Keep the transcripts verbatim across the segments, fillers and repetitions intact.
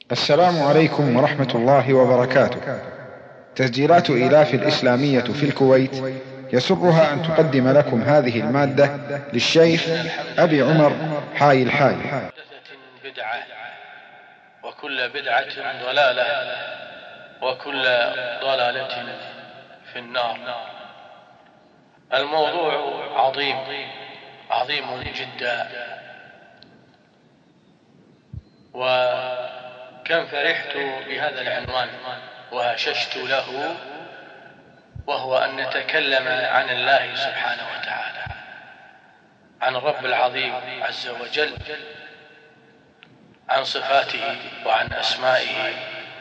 السلام عليكم ورحمة الله وبركاته. تسجيلات إيلاف الإسلامية في الكويت يسرها أن تقدم لكم هذه المادة للشيخ أبي عمر حاي الحاي. بدعة وكل بدعة ضلالة وكل ضلالة في النار. الموضوع عظيم عظيم جدا، وكم فرحت بهذا العنوان وهششت له، وهو أن نتكلم عن الله سبحانه وتعالى، عن الرب العظيم عز وجل، عن صفاته وعن أسمائه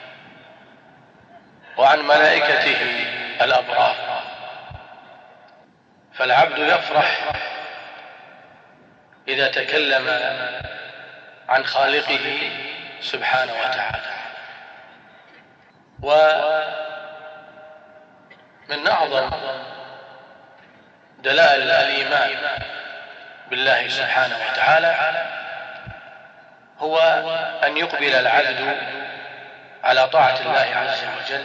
وعن ملائكته الأبرار. فالعبد يفرح إذا تكلم عن خالقه سبحانه وتعالى. ومن أعظم دلائل الإيمان بالله سبحانه وتعالى هو أن يقبل العبد على طاعة الله عز وجل،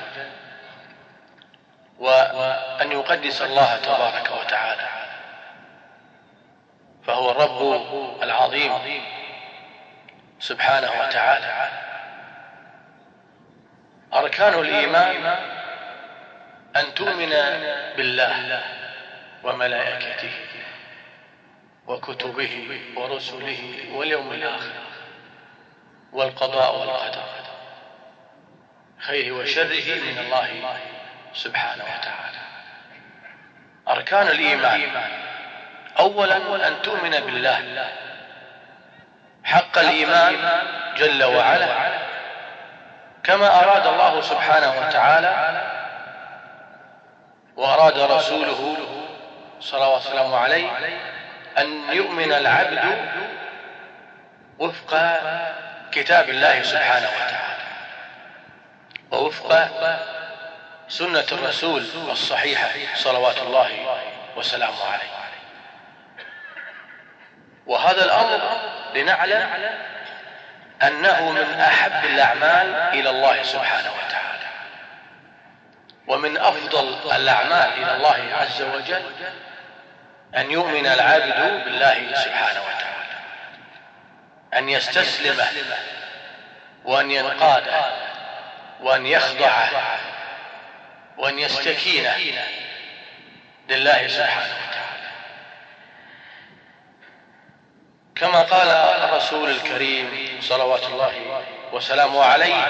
وأن يقدس الله تبارك وتعالى، فهو الرب العظيم سبحانه وتعالى. أركان الإيمان أن تؤمن بالله وملائكته وكتبه ورسله واليوم الآخر والقضاء والقدر، خيره وشره من الله سبحانه وتعالى. أركان الإيمان: أولا أن تؤمن بالله حق الإيمان جل وعلا، كما أراد الله سبحانه وتعالى وأراد رسوله صلى الله عليه وسلم عليه أن يؤمن العبد وفق كتاب الله سبحانه وتعالى ووفق سنة الرسول الصحيحة صلوات الله وسلامه عليه. وهذا الأمر لنعلم أنه من أحب الأعمال إلى الله سبحانه وتعالى، ومن أفضل الأعمال إلى الله عز وجل أن يؤمن العبد بالله سبحانه وتعالى، أن يستسلم وأن ينقاد وأن يخضع وأن يستكين لله سبحانه وتعالى، كما قال الرسول الكريم صلوات الله وسلامه عليه: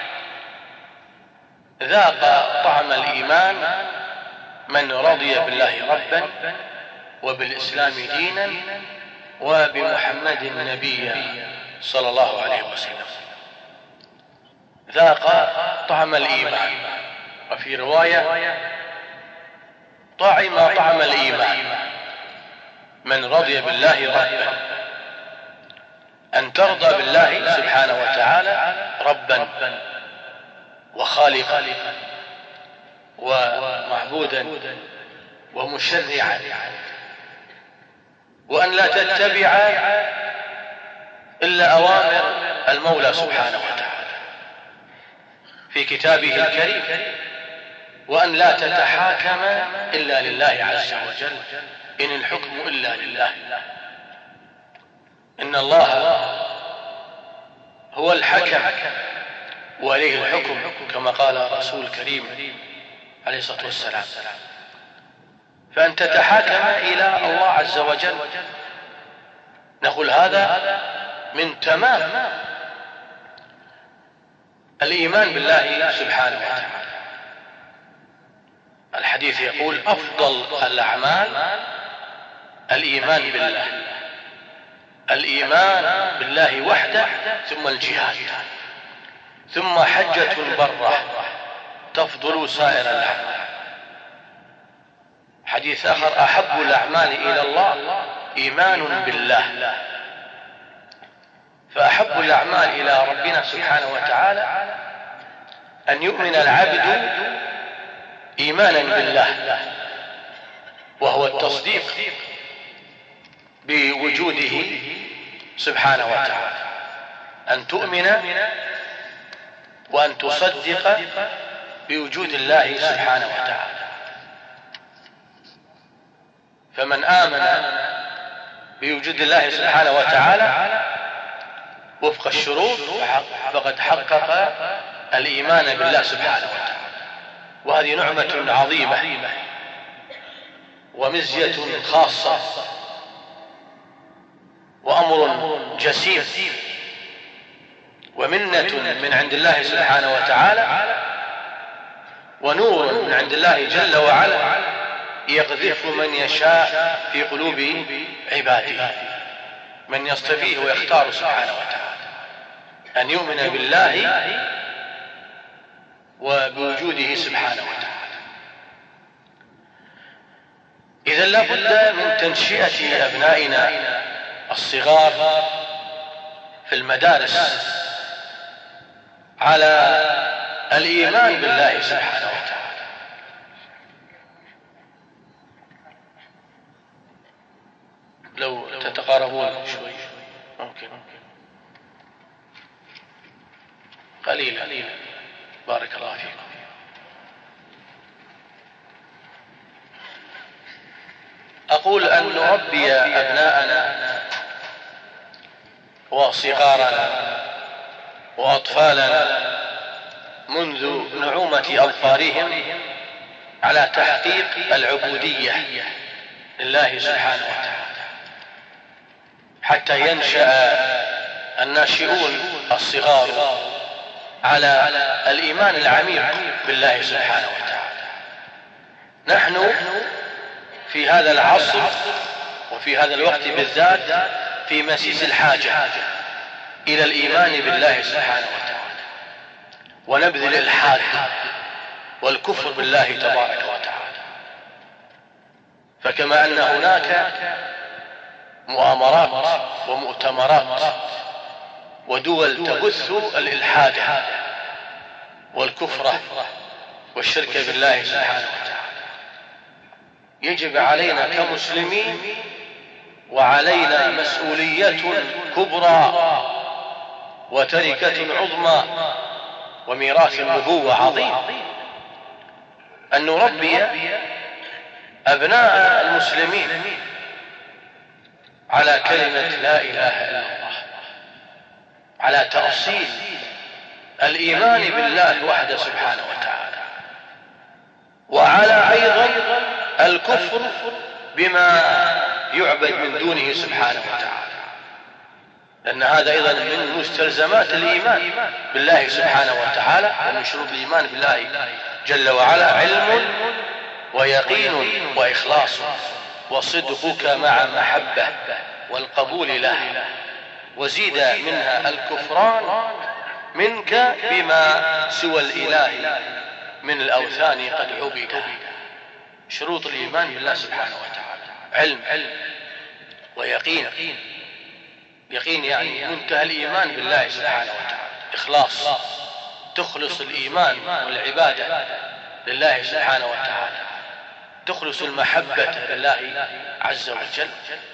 ذاق طعم الإيمان من رضي بالله ربا وبالإسلام دينا وبمحمد نبيا صلى الله عليه وسلم. ذاق طعم الإيمان، وفي رواية: طعم طعم الإيمان من رضي بالله ربا، أن ترضى بالله سبحانه وتعالى ربا وخالقا ومعبودا ومشرعا، وأن لا تتبع إلا أوامر المولى سبحانه وتعالى في كتابه الكريم، وأن لا تتحاكم إلا لله عز وجل، إن الحكم إلا لله، إن الله هو الحكم وإليه الحكم، كما قال الرسول الكريم عليه الصلاة والسلام. فأن تتحاكم إلى الله عز وجل، نقول هذا من تمام الإيمان بالله سبحانه وتعالى. الحديث يقول: أفضل الأعمال الإيمان بالله، الإيمان بالله وحده، ثم الجهاد، ثم حجة برة تفضل سائر الأعمال. حديث آخر: أحب الأعمال إلى الله إيمان بالله. فأحب الأعمال إلى ربنا سبحانه وتعالى أن يؤمن العبد إيمانا بالله، وهو التصديق بوجوده سبحانه وتعالى، أن تؤمن وأن تصدق بوجود الله سبحانه وتعالى. فمن آمن بوجود الله سبحانه وتعالى وفق الشروط فقد حقق الإيمان بالله سبحانه وتعالى، وهذه نعمة عظيمة ومزية خاصة وأمر جسيم ومنة من عند الله سبحانه وتعالى ونور من عند الله جل وعلا يقذف من يشاء في قلوب عباده، من يصطفيه ويختار سبحانه وتعالى أن يؤمن بالله وبوجوده سبحانه وتعالى. إذن لا بد من تنشئة أبنائنا الصغار في المدارس على الإيمان بالله سبحانه وتعالى. لو تتقاربون شوي ممكن قليلا. بارك الله فيكم. أقول أن نربي أبناءنا وصغارنا وأطفالنا منذ نعومة أظفارهم على تحقيق العبودية لله سبحانه وتعالى، حتى ينشأ الناشئون الصغار على الإيمان العميق بالله سبحانه وتعالى. نحن في هذا العصر وفي هذا الوقت بالذات في مسيس الحاجة إلى الإيمان بالله سبحانه وتعالى ونبذ الإلحاد والكفر بالله تبارك وتعالى. فكما أن هناك مؤامرات ومؤتمرات ودول تبث الإلحاد والكفر والشرك بالله سبحانه وتعالى، يجب علينا كمسلمين وعلينا مسؤولية كبرى وتركة عظمى وميراث النبوة عظيم أن نربي أبناء المسلمين على كلمة لا إله إلا الله، على تأصيل الإيمان بالله وحده سبحانه وتعالى، وعلى أيضا الكفر بما يعبد من دونه سبحانه وتعالى، لأن هذا أيضا من مستلزمات الإيمان بالله سبحانه وتعالى، ومن شروط الإيمان بالله جل وعلا علم ويقين وإخلاص وصدقك مع محبة والقبول له، وزيد منها الكفران منك بما سوى الإله من الأوثان قد عبد. شروط الإيمان بالله سبحانه وتعالى علم ويقين. يقين يعني منتهى الإيمان بالله سبحانه وتعالى، إخلاص، تخلص الإيمان والعبادة لله سبحانه وتعالى، تخلص المحبة لله عز وجل،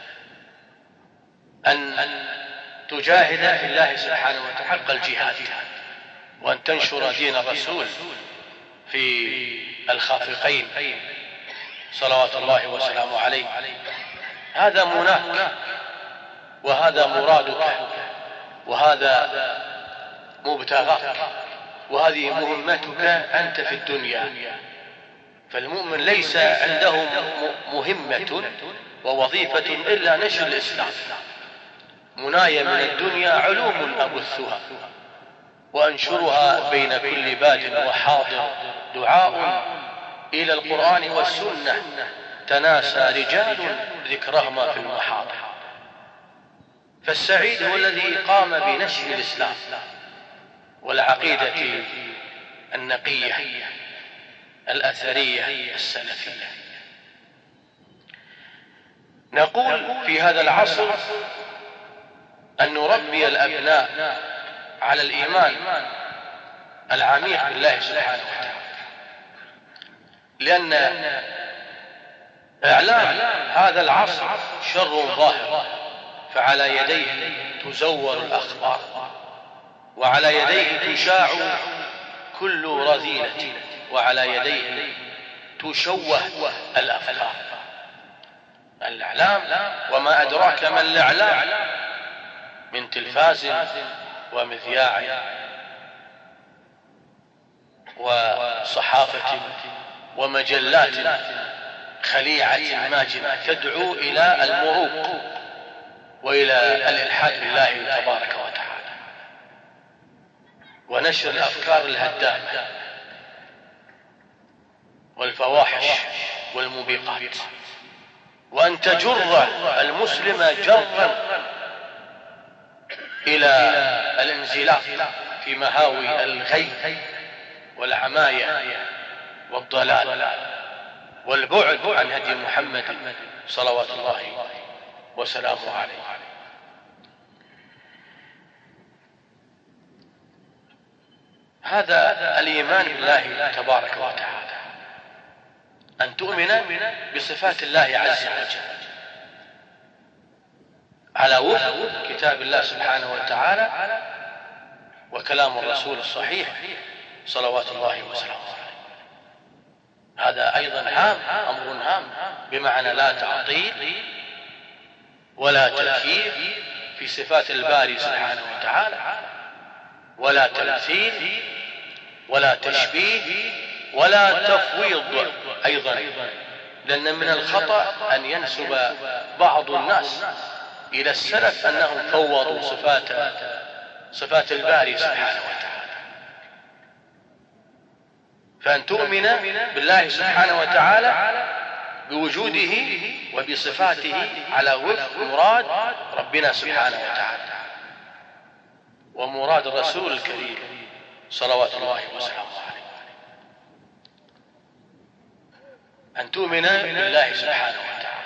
أن تجاهد في الله سبحانه وتعالى حق الجهاد، وأن تنشر دين الرسول في الخافقين صلوات الله وسلامه عليه. هذا مناك وهذا مرادك وهذا مبتغاك وهذه مهمتك أنت في الدنيا. فالمؤمن ليس عنده مهمة ووظيفة إلا نشر الإسلام. مناي من الدنيا علوم أبثها وأنشرها بين كل باد وحاضر، دعاء إلى القرآن والسنة تناسى رجال ذكرهما في المحاضر. فالسعيد هو الذي قام بنشر الإسلام والعقيدة النقية الأثرية السلفية. نقول في هذا العصر أن نربي الأبناء على الإيمان العميق بالله سبحانه وتعالى، لأن إعلام هذا العصر شر ظاهر، فعلى يديه تزور الأخبار وعلى يديه تشاع كل رذيلة وعلى يديه تشوه الأفكار. الإعلام وما أدراك ما الإعلام من تلفاز ومذياع وصحافة ومجلات خليعة ماجنة تدعو إلى المروق وإلى الإلحاد بالله تبارك وتعالى ونشر الأفكار الهدامة والفواحش والموبقات، وأن تجر المسلم جرا إلى الانزلاق في مهاوي الغي والعماية والضلال والبعد عن هدي محمد صلوات الله وسلامه عليه. هذا الإيمان بالله تبارك وتعالى، أن تؤمن بصفات الله عز وجل على وفق كتاب الله سبحانه وتعالى وكلام الرسول الصحيح صلوات الله وسلامه عليه. هذا أيضا هام، أمر هام، بمعنى لا تعطيل ولا تكييف في صفات الباري سبحانه وتعالى، ولا تمثيل ولا تشبيه ولا تفويض أيضا، لأن من الخطأ أن ينسب بعض الناس إلى السلف أنهم فوضوا صفات صفات الباري سبحانه وتعالى. فأن تؤمن بالله سبحانه وتعالى بوجوده وبصفاته على وفق مراد ربنا سبحانه وتعالى ومراد الرسول الكريم صلوات الله وسلامه عليه. أن تؤمن بالله سبحانه وتعالى،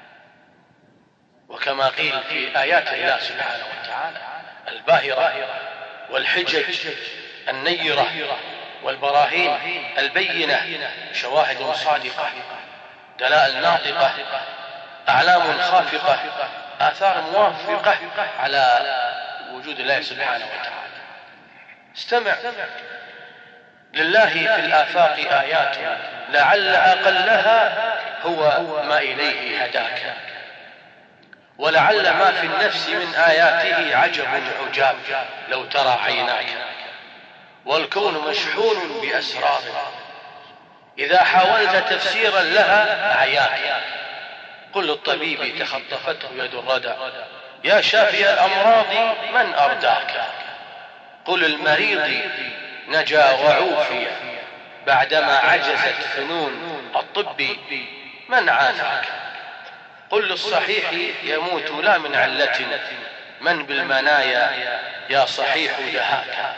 وكما قيل في آيات الله سبحانه وتعالى الباهرة والحجج النيرة والبراهين البينة، شواهد صادقة، دلائل ناطقة، أعلام خافقة، آثار موافقة على وجود الله سبحانه وتعالى. استمع، لله في الآفاق آيات لعل أقلها هو ما إليه هداك، ولعل ما في النفس من آياته عجب عجاب لو ترى عيناك، والكون مشحون بأسرار إذا حاولت تفسيرا لها عياك. قل للطبيب تخطفته يد الردى يا شافي الأمراض من أرداك، قل المريض نجا وعوفي بعدما عجزت فنون الطب من عافاك، قل للصحيح يموت لا من علة من بالمنايا يا صحيح دهاك،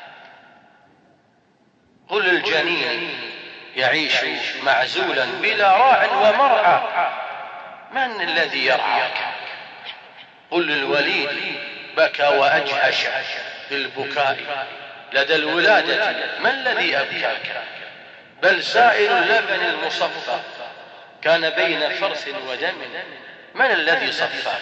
قل للجنين يعيش معزولا بلا راع ومرعى من الذي يرعاك، قل للوليد بكى وأجهش بالبكاء لدى الولادة ما الذي أبكاك، بل سائل اللبن المصفى كان بين فرث ودم من الذي صفاك،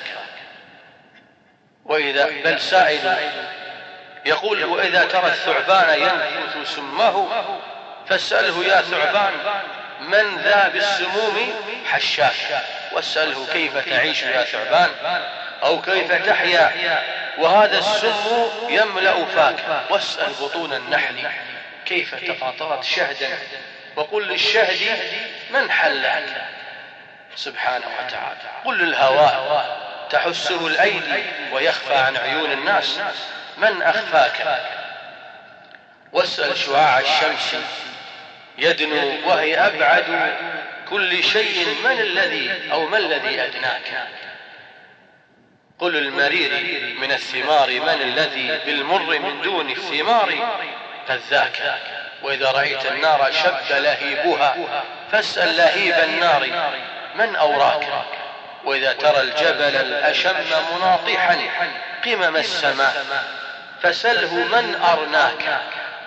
وإذا بل سائل يقول وإذا ترى الثعبان ينفث سمه فاسأله يا ثعبان من ذا بالسموم حشاك، واسأله كيف تعيش يا ثعبان أو كيف تحيا وهذا السم يملأ فاك، واسأل بطون النحل كيف تقاطرت شهدا وقل للشهد من حلاك سبحانه وتعالى، قل للهواء تحسه الأيدي ويخفى عن عيون الناس من أخفاك، واسأل شعاع الشمس يدنو وهي أبعد كل شيء من الذي أو ما الذي أدناك، قل المرير من الثمار من الذي بالمر من دون الثمار قد ذاك، وإذا رأيت النار شب لهيبها فاسأل لهيب النار من أوراك، وإذا ترى الجبل الأشم مناطحا قمم السماء فسله من أرناك،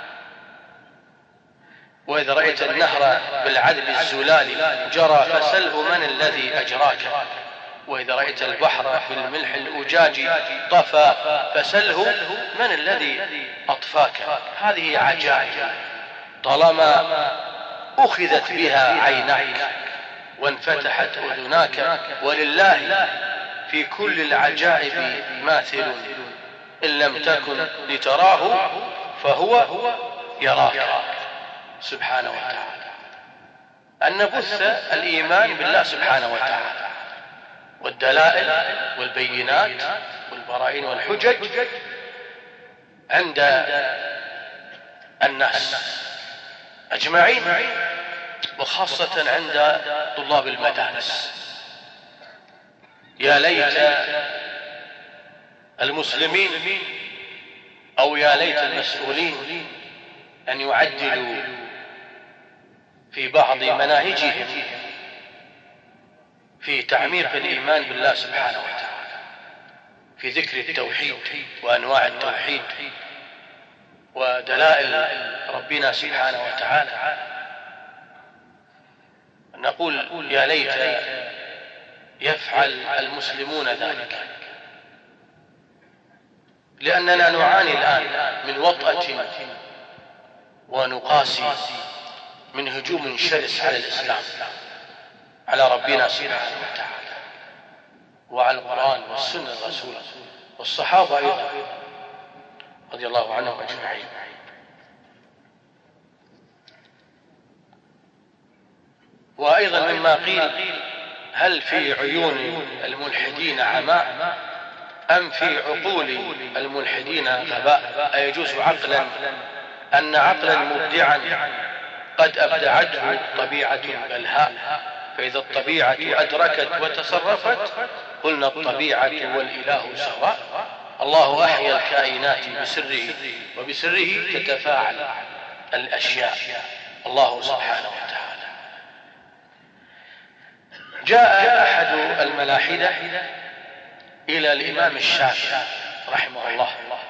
وإذا رأيت النهر بالعذب الزلال جرى فسله من الذي أجراك، وإذا رأيت البحر بالملح الأجاج طفى فسله من الذي أطفاك. هذه عجائب طالما أخذت بها عيناك وانفتحت أذناك، ولله في كل العجائب ماثل، إن لم تكن لتراه فهو يراك سبحانه وتعالى. أن نبث الإيمان بالله سبحانه وتعالى والدلائل والبينات والبراهين والحجج عند الناس أجمعين، وخاصة عند طلاب المدارس. يا ليت المسلمين أو يا ليت المسؤولين أن يعدلوا في بعض مناهجهم في تعميق الإيمان بالله سبحانه وتعالى، في ذكر التوحيد وأنواع التوحيد ودلائل ربنا سبحانه وتعالى. نقول يا ليت يفعل المسلمون ذلك، لأننا نعاني الآن من وطأة ونقاسي، من هجوم شرس على الإسلام، على ربنا سبحانه وتعالى، وعلى القرآن والسنة الرسول والصحابة أيضا رضي الله عنهم أجمعين. وأيضا مما قيل: هل في عيون الملحدين عماء أم في عقول الملحدين غباء؟ أيجوز عقلا أن عقلا مبدعا قد أبدعته طبيعة بلهاء، فإذا الطبيعة أدركت وتصرفت قلنا الطبيعة والإله سواء. الله أحيا الكائنات بسره، وبسره تتفاعل الأشياء، الله سبحانه وتعالى. جاء أحد الملاحدة إلى الإمام الشافعي رحمه الله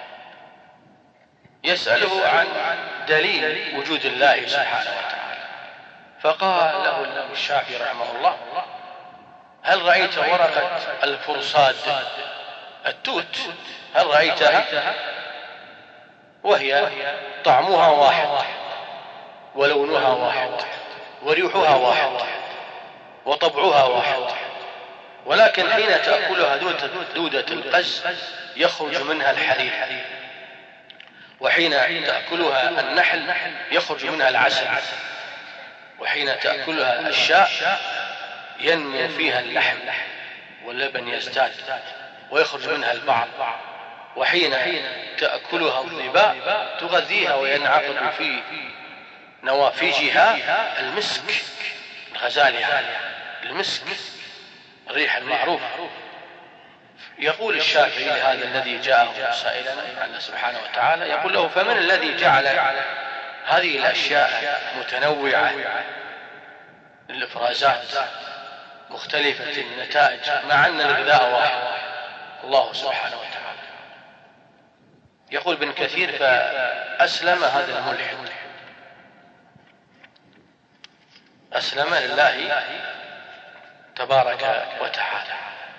يسأله عن دليل وجود الله سبحانه وتعالى، فقال له الإمام الشافعي رحمه الله: هل رأيت ورقة الفرصاد التوت؟ هل رأيتها؟ وهي طعمها واحد ولونها واحد وريحها واحد وطبعها واحد، ولكن حين تأكلها دودة القز يخرج منها الحرير، وحين تأكلها النحل يخرج منها العسل، وحين تأكلها الشاء ينمو فيها اللحم واللبن يزداد ويخرج منها البعض، وحين تأكلها الظباء تغذيها وينعقد في نوافجها المسك، غزالها المسك، الريح المعروف. يقول الشافعي لهذا الذي جاءه سائلا عن سبحانه وتعالى، يقول له: فمن الذي جعل هذه الأشياء متنوعة الإفرازات مختلفة النتائج مع أن الغذاء واحد؟ الله سبحانه وتعالى. يقول ابن كثير: فأسلم هذا الملحد، أسلم لله تبارك وتعالى.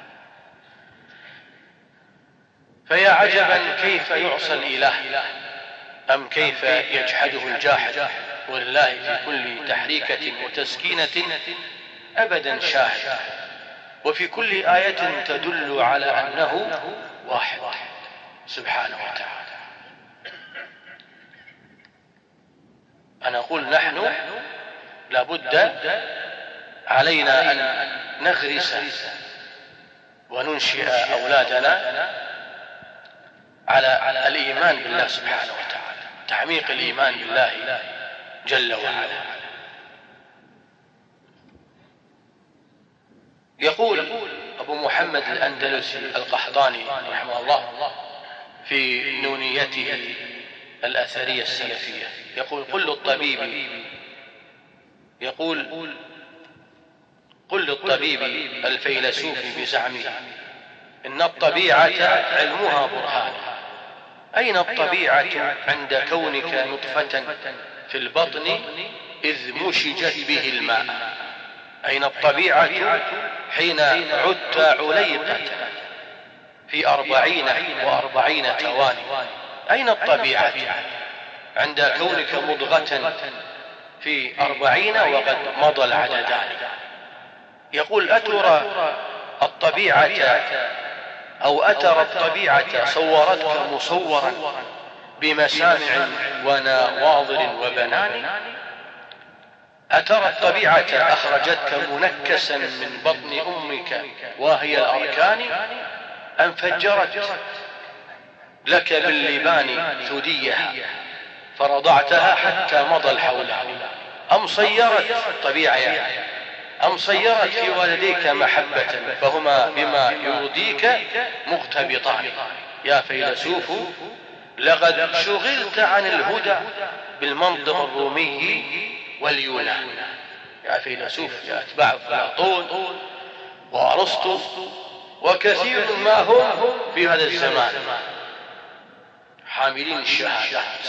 فيا عجبا كيف يعصى الإله، أم كيف يجحده الجاحد، ولله في كل تحريكة وتسكينة أبدا شاهد، وفي كل آية تدل على أنه واحد سبحانه وتعالى. أنا أقول نحن لابد علينا أن نغرس وننشئ أولادنا على الإيمان بالله سبحانه وتعالى، تعميق الإيمان بالله جل وعلا. يقول أبو محمد الأندلسي القحطاني رحمه الله في نونيته الأثرية السلفية، يقول: قل للطبيب يقول قل للطبيب الفيلسوف بزعمه إن الطبيعة علمها برهان، أين الطبيعة عند كونك نطفة في البطن إذ مشجت به الماء؟ أين الطبيعة حين عدت عليقة في أربعين وأربعين تواني؟ أين الطبيعة؟ عند كونك مضغة في أربعين وقد مضى العددان. يقول أترى الطبيعة أو أترى الطبيعة صورتك مصورا بمسامع ونواظر وبنان، أترى الطبيعة أخرجتك منكسا من بطن أمك وهي الأركان، أم فجرت لك باللبان ثديها فرضعتها حتى مضى الحولان، أم صيرت الطبيعة يعني أم صيرت في والديك محبة فهما بما يرضيك مغتبطان. يا فيلسوف لقد شغلت عن الهدى بالمنطق الرومي واليونان. يا فيلسوف يا أتباع أفلاطون وأرسطو وكثير ما هم في هذا الزمان حاملين الشهادات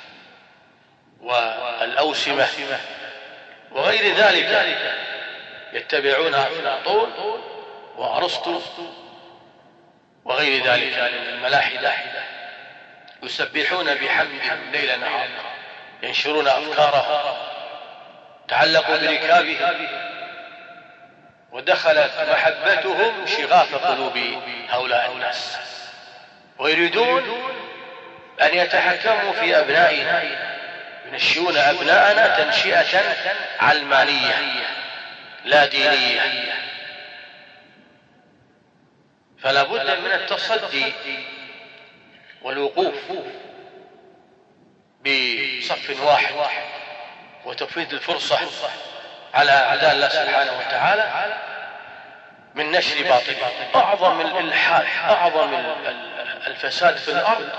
والأوسمة وغير ذلك، يتبعون أفلاطون وأرسطو وغير ذلك من الملاحدة، يسبحون بحمدهم ليل نهار، ينشرون أفكارهم، تعلقوا بركابهم، ودخلت محبتهم شغاف قلوب هؤلاء الناس، ويريدون أن يتحكموا في أبنائنا، ينشئون أبناءنا تنشئة علمانية لا دينية. فلا بد من التصدي والوقوف بصف واحد وتفويض الفرصة على أعداء الله سبحانه وتعالى من نشر باطل. أعظم الإلحاد، أعظم الفساد في الأرض،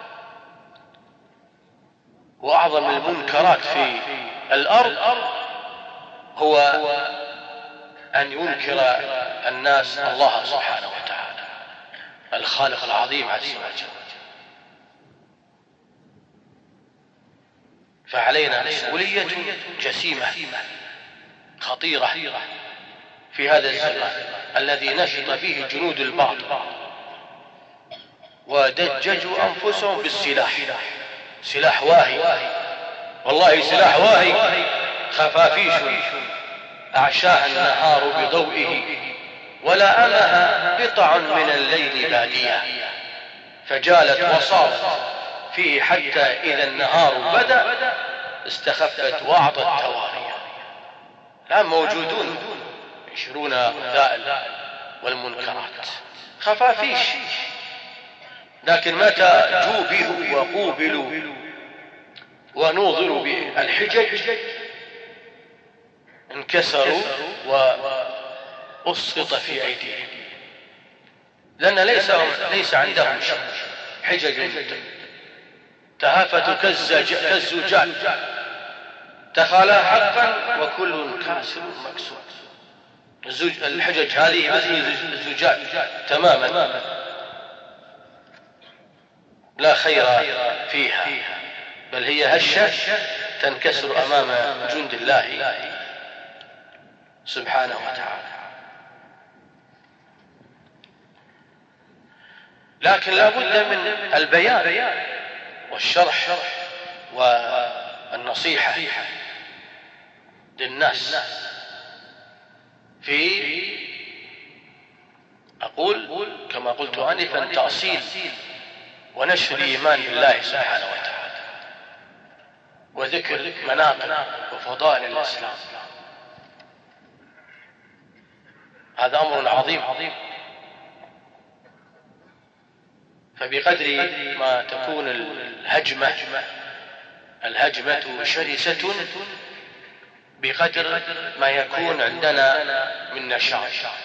وأعظم المنكرات في الأرض هو أن ينكر الناس الله سبحانه وتعالى الخالق العظيم عز وجل. فعلينا مسؤولية جسيمة خطيرة في هذا الزمان الذي نشط فيه جنود الباطل ودججوا أنفسهم بالسلاح، سلاح واهي، والله سلاح واهي، خفافيش أعشاها النهار بضوئه ولا أمها قطع من الليل بادية، فجالت وصارت فيه حتى إذا النهار بدأ استخفت وأعطت تواريا. الآن موجودون ينشرون الرذائل والمنكرات خفافيش، لكن متى جوبلوا وقوبلوا ونوظروا بالحجج انكسروا وأسقط في أيديهم، لأن ليس, ليس عندهم شيء، حجج تهافت كالزجاج تخالى حقا وكل كاسر مكسور. الحجج هذه مثل الزجاج تماما لا خير فيها، بل هي هشة تنكسر أمام جند الله سبحانه وتعالى. لكن لا بد من البيان والشرح والنصيحة للناس في، أقول كما قلت آنفا، تأصيل ونشر إيمان بالله سبحانه وتعالى وذكر مناقب وفضائل الإسلام. هذا أمر عظيم، فبقدر ما تكون الهجمة الهجمة شرسة بقدر ما يكون عندنا من نشاط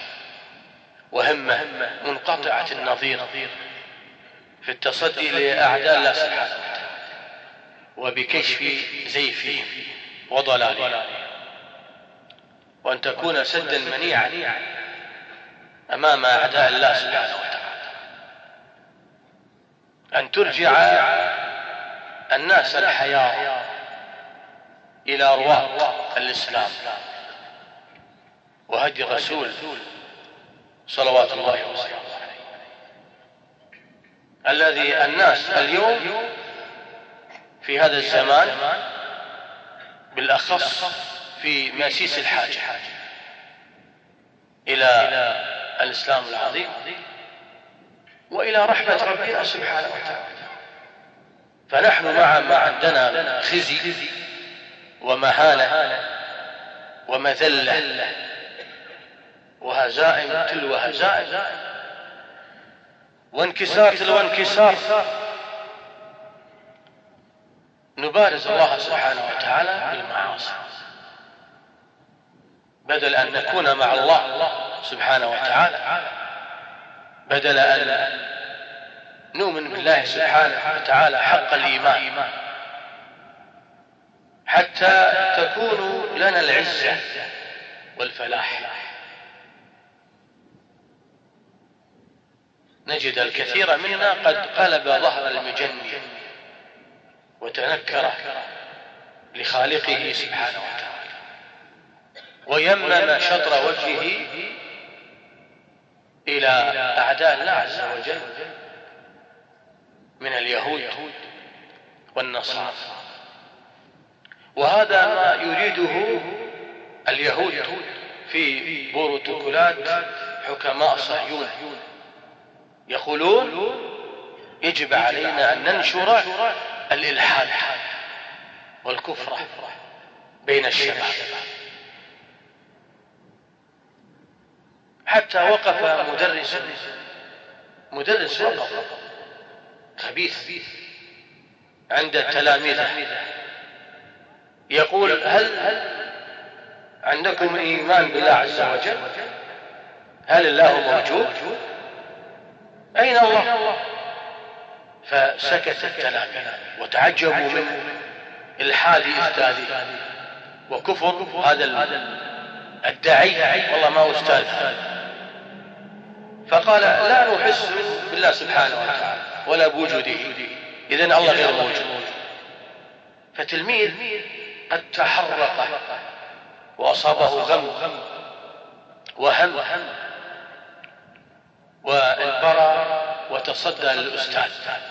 وهمة منقطعة النظير في التصدي لأعداء الله سبحانه وتعالى وبكشف زيفهم وضلالهم، وأن تكون سدا منيعا أمام أعداء الله سبحانه وتعالى، أن ترجع الناس الحياة إلى أرواق الإسلام وهدي الرسول صلوات الله وسلامه عليه، الذي الناس اليوم في هذا الزمان بالأخص في مسيس الحاجة إلى الإسلام العظيم وإلى رحمة ربنا سبحانه وتعالى. فنحن مع ما عندنا خزي ومهانة ومذلة وهزائم تلو هزائم وانكسار تلو انكسار، نبارز الله سبحانه وتعالى بالمعاصي بدل أن نكون مع الله سبحانه وتعالى، بدل أن نؤمن بالله سبحانه وتعالى حق الإيمان حتى تكون لنا العزة والفلاح. نجد الكثير منا قد قلب ظهر المجن وتنكر لخالقه سبحانه وتعالى ويمن شطر وجهه إلى أعداء الله عز وجل من اليهود والنصارى. وهذا ما يريده اليهود في بروتوكولات حكماء صهيون، يقولون يجب علينا أن ننشر الإلحاد والكفر بين الشباب. حتى وقف مدرس مدرس وقف خبيث عند التلاميذ يقول: هل عندكم إيمان بالله عز وجل؟ هل الله موجود؟ أين الله؟ فسكت التلاميذ وتعجبوا من الحاد أستاذه وكفر هذا الداعي، والله ما هو أستاذ. فقال: لا نحس بالله سبحانه وتعالى ولا بوجوده، إذن الله غير موجود. فتلميذ قد تحرق وأصابه غم وهم وانبرى وتصدى للأستاذ،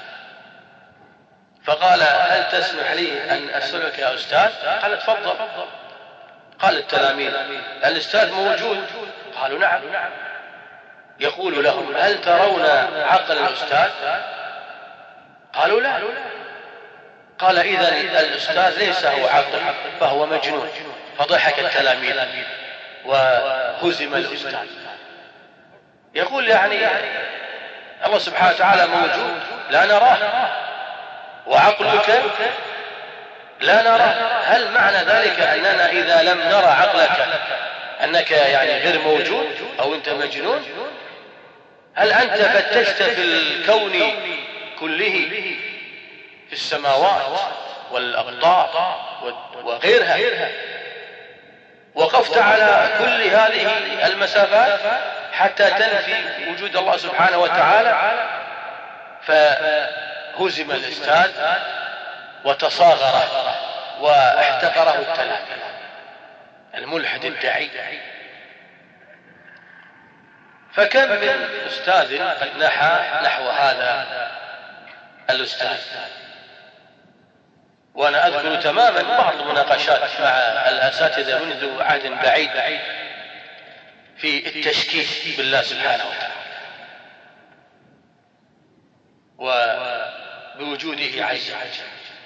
فقال: هل تسمح لي أن أسألك يا أستاذ؟ قال: تفضل. قال التلاميذ: الأستاذ موجود؟ قالوا: نعم. يقول لهم: هل ترون عقل الأستاذ؟ قالوا: لا. قال: إذن الأستاذ ليس هو عقل فهو مجنون. فضحك التلاميذ وهزم الأستاذ. يقول يعني الله سبحانه وتعالى موجود لا نراه، وعقلك لا نراه. هل معنى ذلك أننا إذا لم نرى عقلك أنك يعني غير موجود أو أنت مجنون؟ هل أنت فتشت في الكون كله، في السماوات والأقطار وغيرها، وقفت على كل هذه المسافات حتى تنفي وجود الله سبحانه وتعالى؟ فهزم الأستاذ وتصاغر واحتقره التلاميذ الملحد الداعي. فكم من أستاذ قد نحى نحو هذا الأستاذ. وأنا أذكر تماما بعض المناقشات مع الأساتذة منذ عهد بعيد في التشكيك بالله سبحانه وتعالى وبوجوده عز وجل.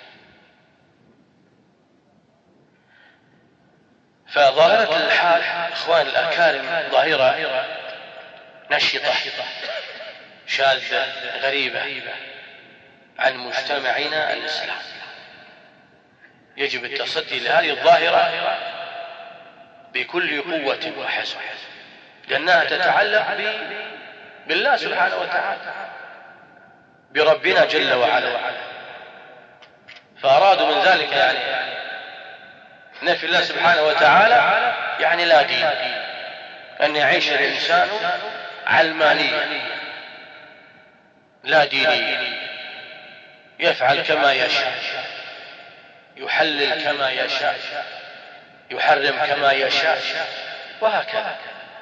فظاهرة الحال إخوان الأكارم ظاهرة نشطة شاذة غريبة عن مجتمعنا الإسلامي. يجب التصدي لهذه الظاهرة بكل قوة وحزم، لأنها تتعلق بالله سبحانه وتعالى، بربنا جل وعلا. فأرادوا من ذلك يعني نفي الله سبحانه وتعالى يعني لا دين، أن يعيش الإنسان علمانيا لا دينيا، يفعل كما يشاء، يحلل كما يشاء، يحرم كما يشاء، وهكذا.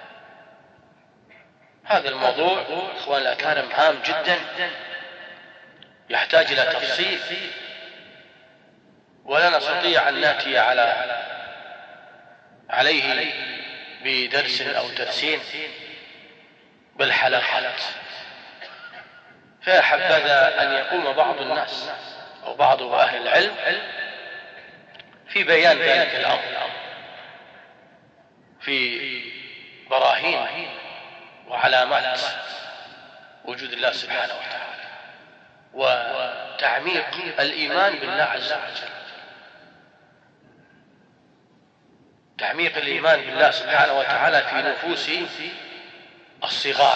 هذا الموضوع إخوان الأكارم هام جدا، يحتاج إلى تفصيل ولا نستطيع أن نأتي على عليه بدرس أو درسين بالحلقات، فيا حبذا أن يقوم بعض الناس أو بعض أهل العلم في بيان ذلك الأمر في براهين وعلامات وجود الله سبحانه وتعالى وتعميق الإيمان بالله عز وجل، تعميق الإيمان بالله سبحانه وتعالى في نفوس الصغار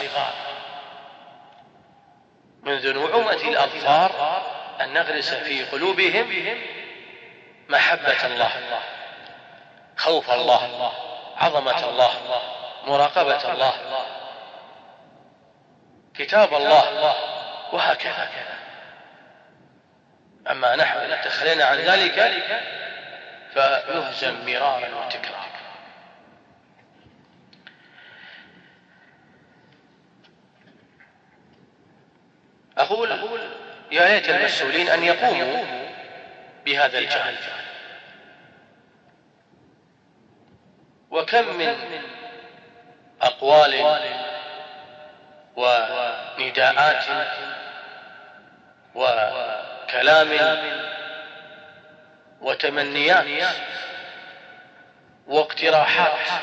منذ نعومة الأظفار، أن نغرس في قلوبهم محبة الله، خوف الله، عظمة الله، مراقبة الله، كتاب الله، وهكذا. أما نحن تخلينا عن ذلك فنهزم مرارا وتكرارا. أقول يا ليت المسؤولين أن يقوموا بهذا الجانب. وكم من أقوال ونداءات وكلام وتمنيات واقتراحات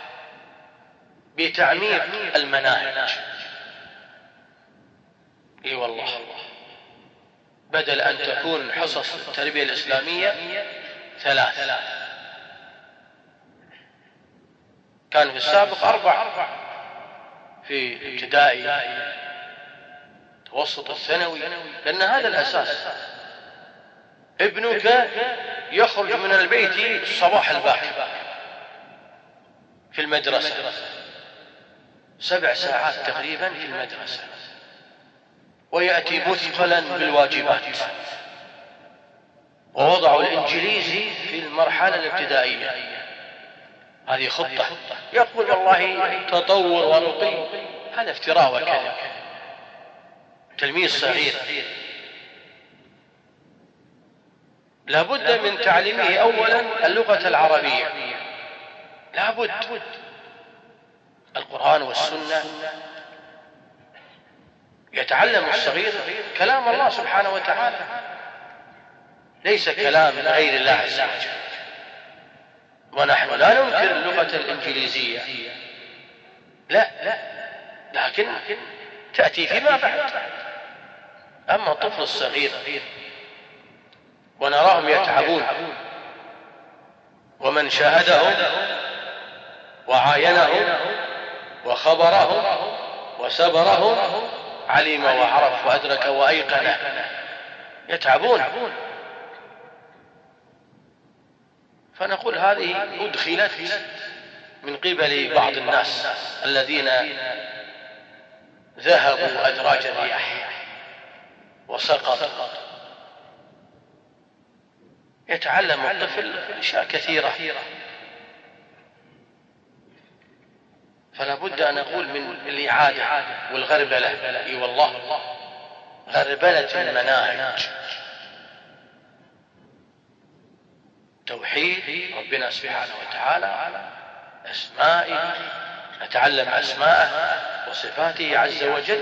بتعميق المناهج. اي والله، بدل أن تكون حصص التربية الإسلامية ثلاث، كان في السابق أربع، في الابتدائي، توسط الثانوي، لأن هذا الأساس. ابنك يخرج من البيت الصباح الباكر في المدرسة، سبع ساعات تقريبا في المدرسة، ويأتي مثقلا بالواجبات، ووضعوا الإنجليزي في المرحلة الابتدائية. هذه خطة، يقول والله تطور ورقي، هذا افتراء وكذب. تلميذ صغير لابد من تعليمه أولا اللغة العربية، لابد القرآن والسنة، يتعلم الصغير كلام الله سبحانه وتعالى، ليس كلام من غير الله عز وجل. ونحن لا ننكر اللغة الإنجليزية، لا، لكن تأتي فيما بعد. أما الطفل الصغير ونراهم يتعبون، ومن شاهدهم وعاينهم وخبرهم وسبرهم علم وعرف وأدرك وأيقن، يتعبون. فنقول هذه أدخلت من قبل بعض الناس الذين ذهبوا أدراج الرياح وسقطوا. يتعلم الطفل أشياء كثيرة، فلا بد أن نقول من الإعادة والغربلة. إي والله، غربلة المناهج، توحيد ربنا سبحانه وتعالى، أسمائه، نتعلم أسماءه وصفاته عز وجل.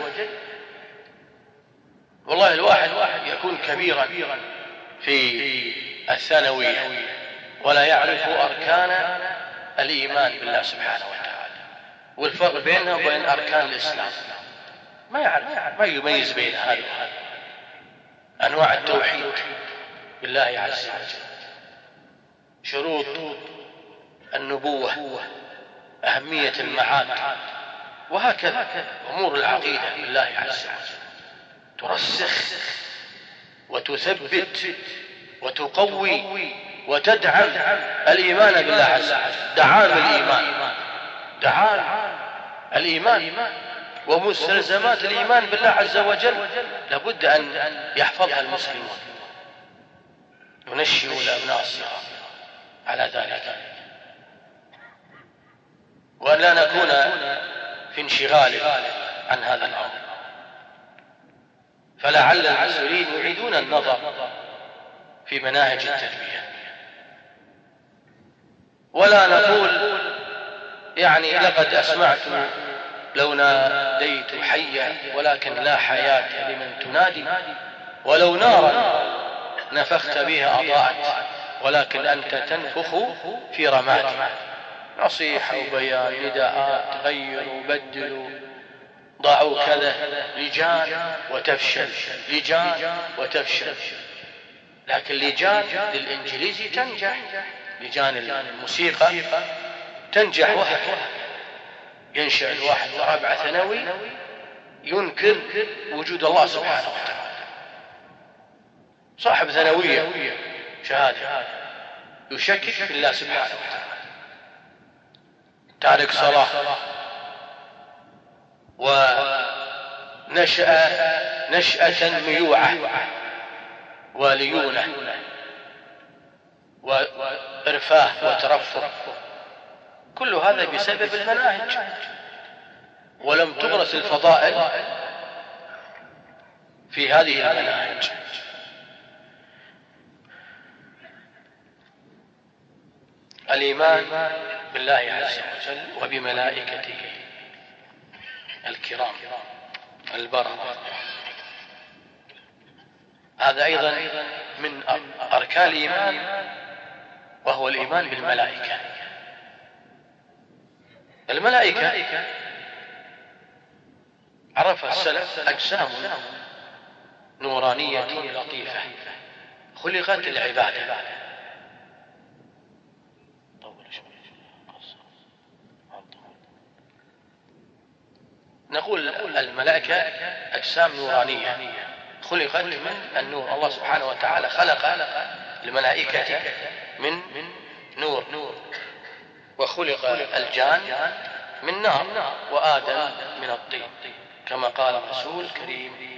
والله الواحد يكون كبيرا في الثانوية ولا يعرف أركان الإيمان بالله سبحانه وتعالى، والفرق بينها وبين أركان الإسلام ما يعرف، ما يميز بين هذا وهذا. أنواع التوحيد بالله عز وجل، شروط النبوة، أهمية المعاد، وهكذا أمور العقيدة بالله عز وجل، ترسخ وتثبت وتقوي وتدعم الإيمان بالله عز وجل، دعام الإيمان، دعام الإيمان ومستلزمات الإيمان بالله عز وجل لابد أن يحفظها المسلمون، ينشئ الأبناء الصغار على ذلك، وأن لا نكون في انشغال عن هذا الأمر. فلعل المسؤولين يعيدون النظر في مناهج التربية ولا نقول يعني لقد أسمعت لو ناديت حيا ولكن لا حياة لمن تنادي، ولو نارا نفخت بها أضاءت ولكن أنت تنفخ في رماد. نصيحة وبيان، نداءات، غيروا بدلوا، ضعوا كذا، لجان وتفشل، لجان وتفشل. لكن لجان للإنجليزي تنجح، لجان الموسيقى تنجح. واحد ينشأ الواحد رابعة ثانوي ينكر وجود الله سبحانه وتعالى، صاحب ثانوية شهادة يشكك في الله سبحانه وتعالى، تارك صلاة، ونشأ نشأة ميوعة وليونة وإرفاه وترفه. كل هذا بسبب المناهج، ولم تغرس الفضائل في هذه المناهج. الإيمان بالله عز وجل وبملائكته الكرام البررة، هذا أيضا من أركان الإيمان، وهو الإيمان بالملائكة. الملائكة عرف السلف أجسام نورانية لطيفة خلقت للعبادة. نقول الملائكة أجسام نورانية خلقت من النور. الله سبحانه وتعالى خلق الملائكة من نور، وخلق الجان من نار، وآدم من الطين، كما قال الرسول الكريم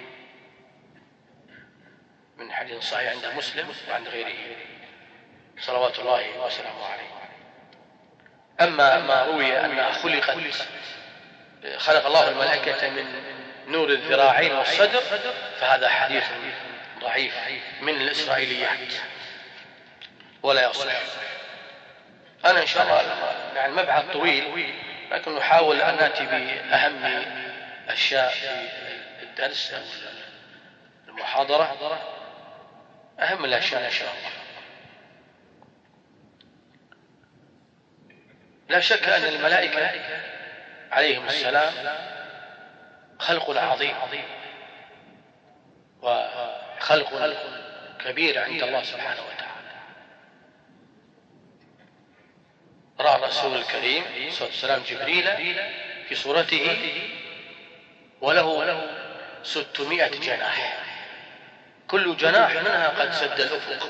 من حديث صحيح عند مسلم وعند غيره صلوات الله وسلامه عليه. أما ما روي أنها خلقت خلق الله الملائكة من نور الذراعين والصدر، فهذا حديث ضعيف من الإسرائيليات ولا يصح. أنا إن شاء الله يعني مبحث طويل، لكن نحاول أن نأتي بأهم أشياء في الدرس أو المحاضرة، أهم الأشياء إن شاء الله. لا شك أن الملائكة عليهم السلام خلق عظيم وخلق كبير عند الله سبحانه وتعالى. رأى الرسول الكريم صلى الله عليه وسلم جبريل في صورته وله ستمائة جناح، كل جناح منها قد سد الأفق،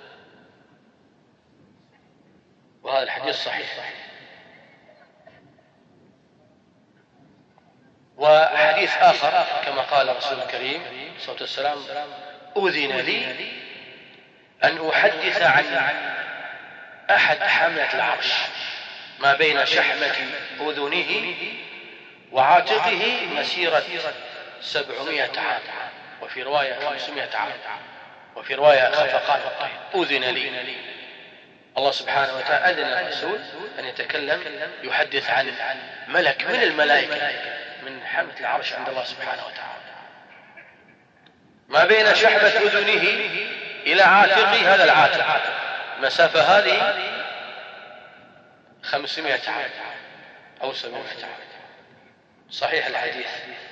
وهذا الحديث صحيح. وحديث آخر كما قال الرسول الكريم صلى الله عليه وسلم: أذن لي أن أحدث عن أحد حملة العرش ما بين شحمة أذنه وعاتقه مسيرة سبعمائة عام، وفي رواية خمسمائة عام، وفي رواية خفقان الطير. أذن لي، الله سبحانه وتعالى أذن الرسول أن يتكلم يحدث عن ملك من الملائكة من حملة العرش عند الله سبحانه وتعالى، ما بين شحمة أذنه إلى عاتقه، هذا العاتق مسافة هذه خمسمائة عام أو سبعمائة عام. صحيح الحديث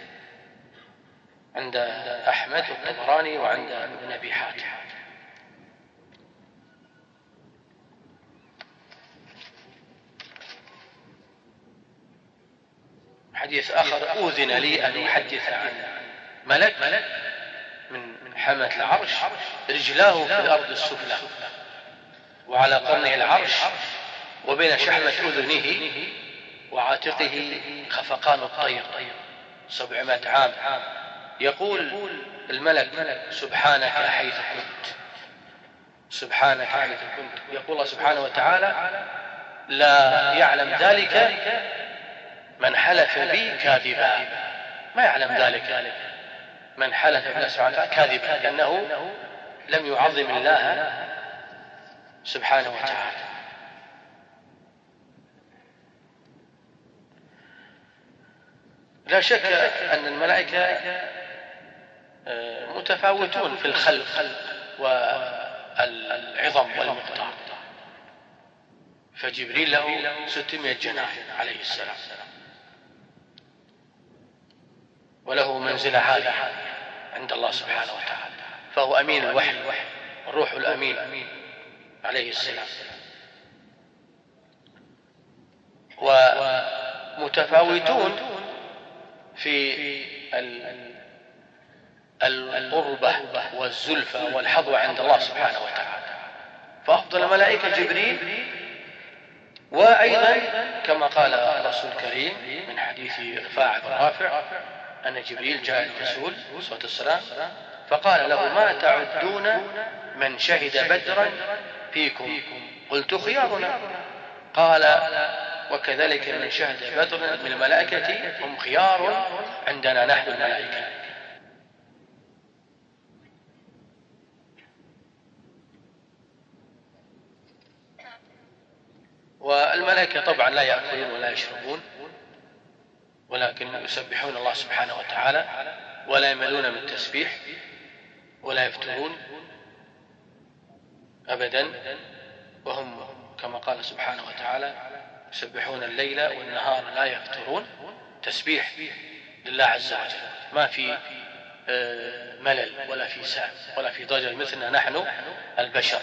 عند أحمد والطبراني وعند ابن أبي حاتم. حديث آخر: أذن لي أن أحدث عن ملك من حملة العرش رجلاه في الأرض السفلى وعلى قرنه العرش، وبين شحمة أذنه وعاتقه خفقان الطير سبعمائة عام. يقول الملك: سبحانك حيث كنت، سبحانك حيث كنت. يقول الله سبحانه وتعالى: لا يعلم ذلك من حلف بي كاذبا. ما يعلم ذلك من حلف بالله سبحانه وتعالى كاذبا، لأنه لم يعظم الله سبحانه وتعالى. لا شك أن الملائكة متفاوتون في الخلق والعظم والمقدار، فجبريل له ستمائة جناح عليه السلام، وله منزلة عالية عند الله سبحانه وتعالى، فهو أمين الوحي، الروح الأمين عليه السلام. ومتفاوتون في القربة والزلفة والحظوة عند الله سبحانه وتعالى، فأفضل الملائكة جبريل. وأيضا كما قال الرسول الكريم من حديث رفاعة بن رافع أن جبريل جاء الرسول صلى الله عليه وسلم فقال له: ما تعدون من شهد بدرا فيكم؟ قلت: خيارنا. قال: وكذلك من شهد بدرا من الملائكة هم خيار عندنا نحن الملائكة. والملائكة طبعا لا يأكلون ولا يشربون، ولكن يسبحون الله سبحانه وتعالى ولا يملون من التسبيح ولا يفترون أبدا، وهم كما قال سبحانه وتعالى يسبحون الليل والنهار لا يفترون. تسبيح لله عز وجل، ما في ملل ولا في سعي ولا في ضجر مثلنا نحن البشر،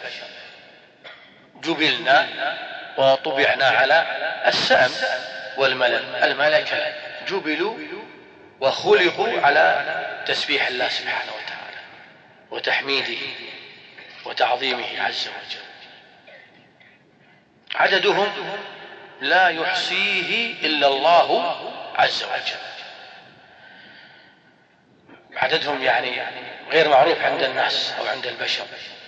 جبلنا وطبعنا على السأم والملل. الملائكة جبلوا وخلقوا على تسبيح الله سبحانه وتعالى وتحميده وتعظيمه عز وجل. عددهم لا يحصيه إلا الله عز وجل، عددهم يعني غير معروف عند الناس أو عند البشر،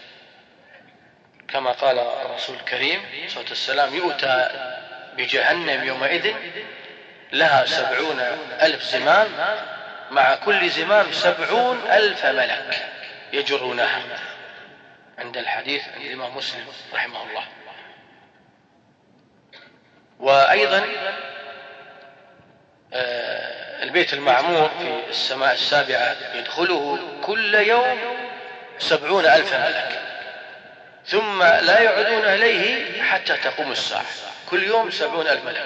كما قال الرسول الكريم صلى الله عليه وسلم: يؤتى بجهنم يومئذ لها سبعون ألف زمام، مع كل زمام سبعون ألف ملك يجرونها، عند الحديث عند الإمام مسلم رحمه الله. وأيضا البيت المعمور في السماء السابعة يدخله كل يوم سبعون ألف ملك، ثم لا يعودون إليه حتى تقوم الساعة، كل يوم سبعون ألف ملك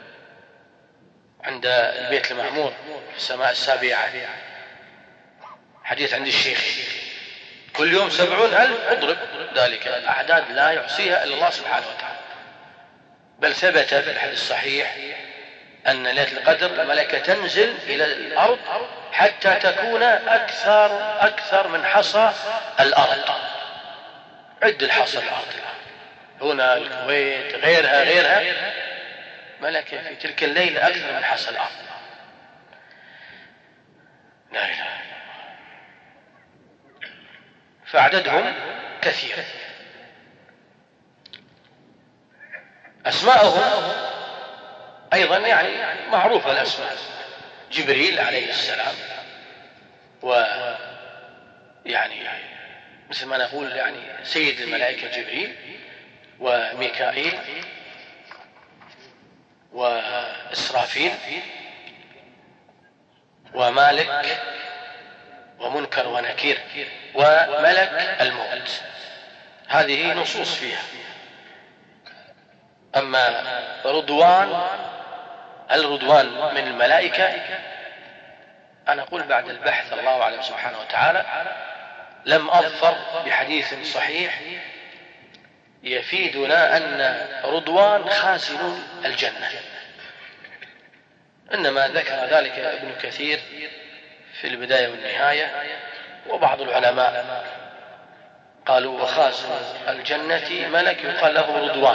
عند البيت المعمور في السماء السابعة. حديث عند الشيخ، كل يوم سبعون ألف، اضرب ذلك الأعداد لا يحصيها إلا الله سبحانه وتعالى. بل ثبت في الحديث الصحيح أن ليلة القدر الملائكة تنزل إلى الأرض حتى تكون أكثر أكثر من حصى الأرض. عد الحصى الأرض هنا الكويت غيرها غيرها ملائكة في تلك الليلة أكثر من حصى الأرض. لا إله إلا الله. فعددهم كثير. أسماءهم أيضا يعني معروفة الأسماء: جبريل عليه السلام، ويعني مثل ما نقول يعني سيد الملائكة جبريل، وميكائيل، وإسرافيل، ومالك، ومنكر ونكير، وملك الموت. هذه نصوص فيها. أما رضوان، الرضوان من الملائكة، أنا أقول بعد البحث الله أعلم سبحانه وتعالى لم أظفر بحديث صحيح يفيدنا أن رضوان خازن الجنة، إنما ذكر ذلك ابن كثير في البداية والنهاية، وبعض العلماء قالوا وخازن الجنة ملك يقال له رضوان،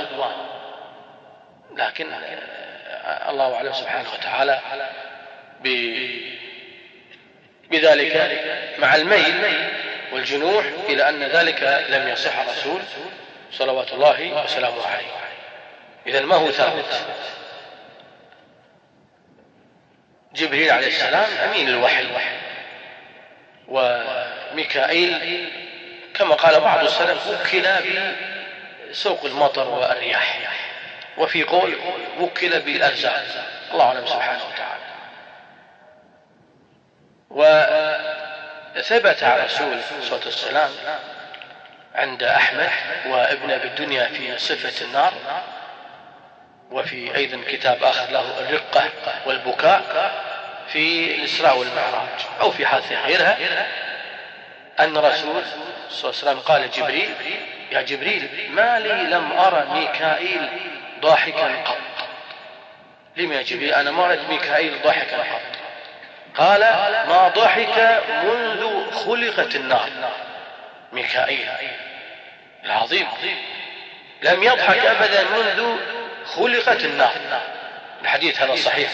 لكن الله أعلم سبحانه وتعالى بذلك مع الميل والجنوح إلى أن ذلك لم يصح الرسول صلوات الله وسلامه عليه. إذن ما هو ثابت. جبريل عليه السلام أمين الوحي، وميكائيل كما قال بعض السلف وكل بسوق المطر والرياح، وفي قول وكل بالأرزاق، الله أعلم سبحانه وتعالى. وثبت عن رسول الصلاة والسلام عند أحمد وابن أبي الدنيا في صفة النار، وفي أيضا كتاب آخر له الرقة والبكاء في الإسراء والمعراج أو في حادثة غيرها، أن رسول صلى الله عليه وسلم قال لجبريل: يا جبريل، ما لي لم أرى ميكائيل ضاحكا قط. لم يا جبريل أنا ما رأيت ميكائيل ضاحكا قط؟ قال: ما ضحك منذ خلقت النار. ميكائيل العظيم لم يضحك أبدا منذ خلقت النار. الحديث هذا صحيح،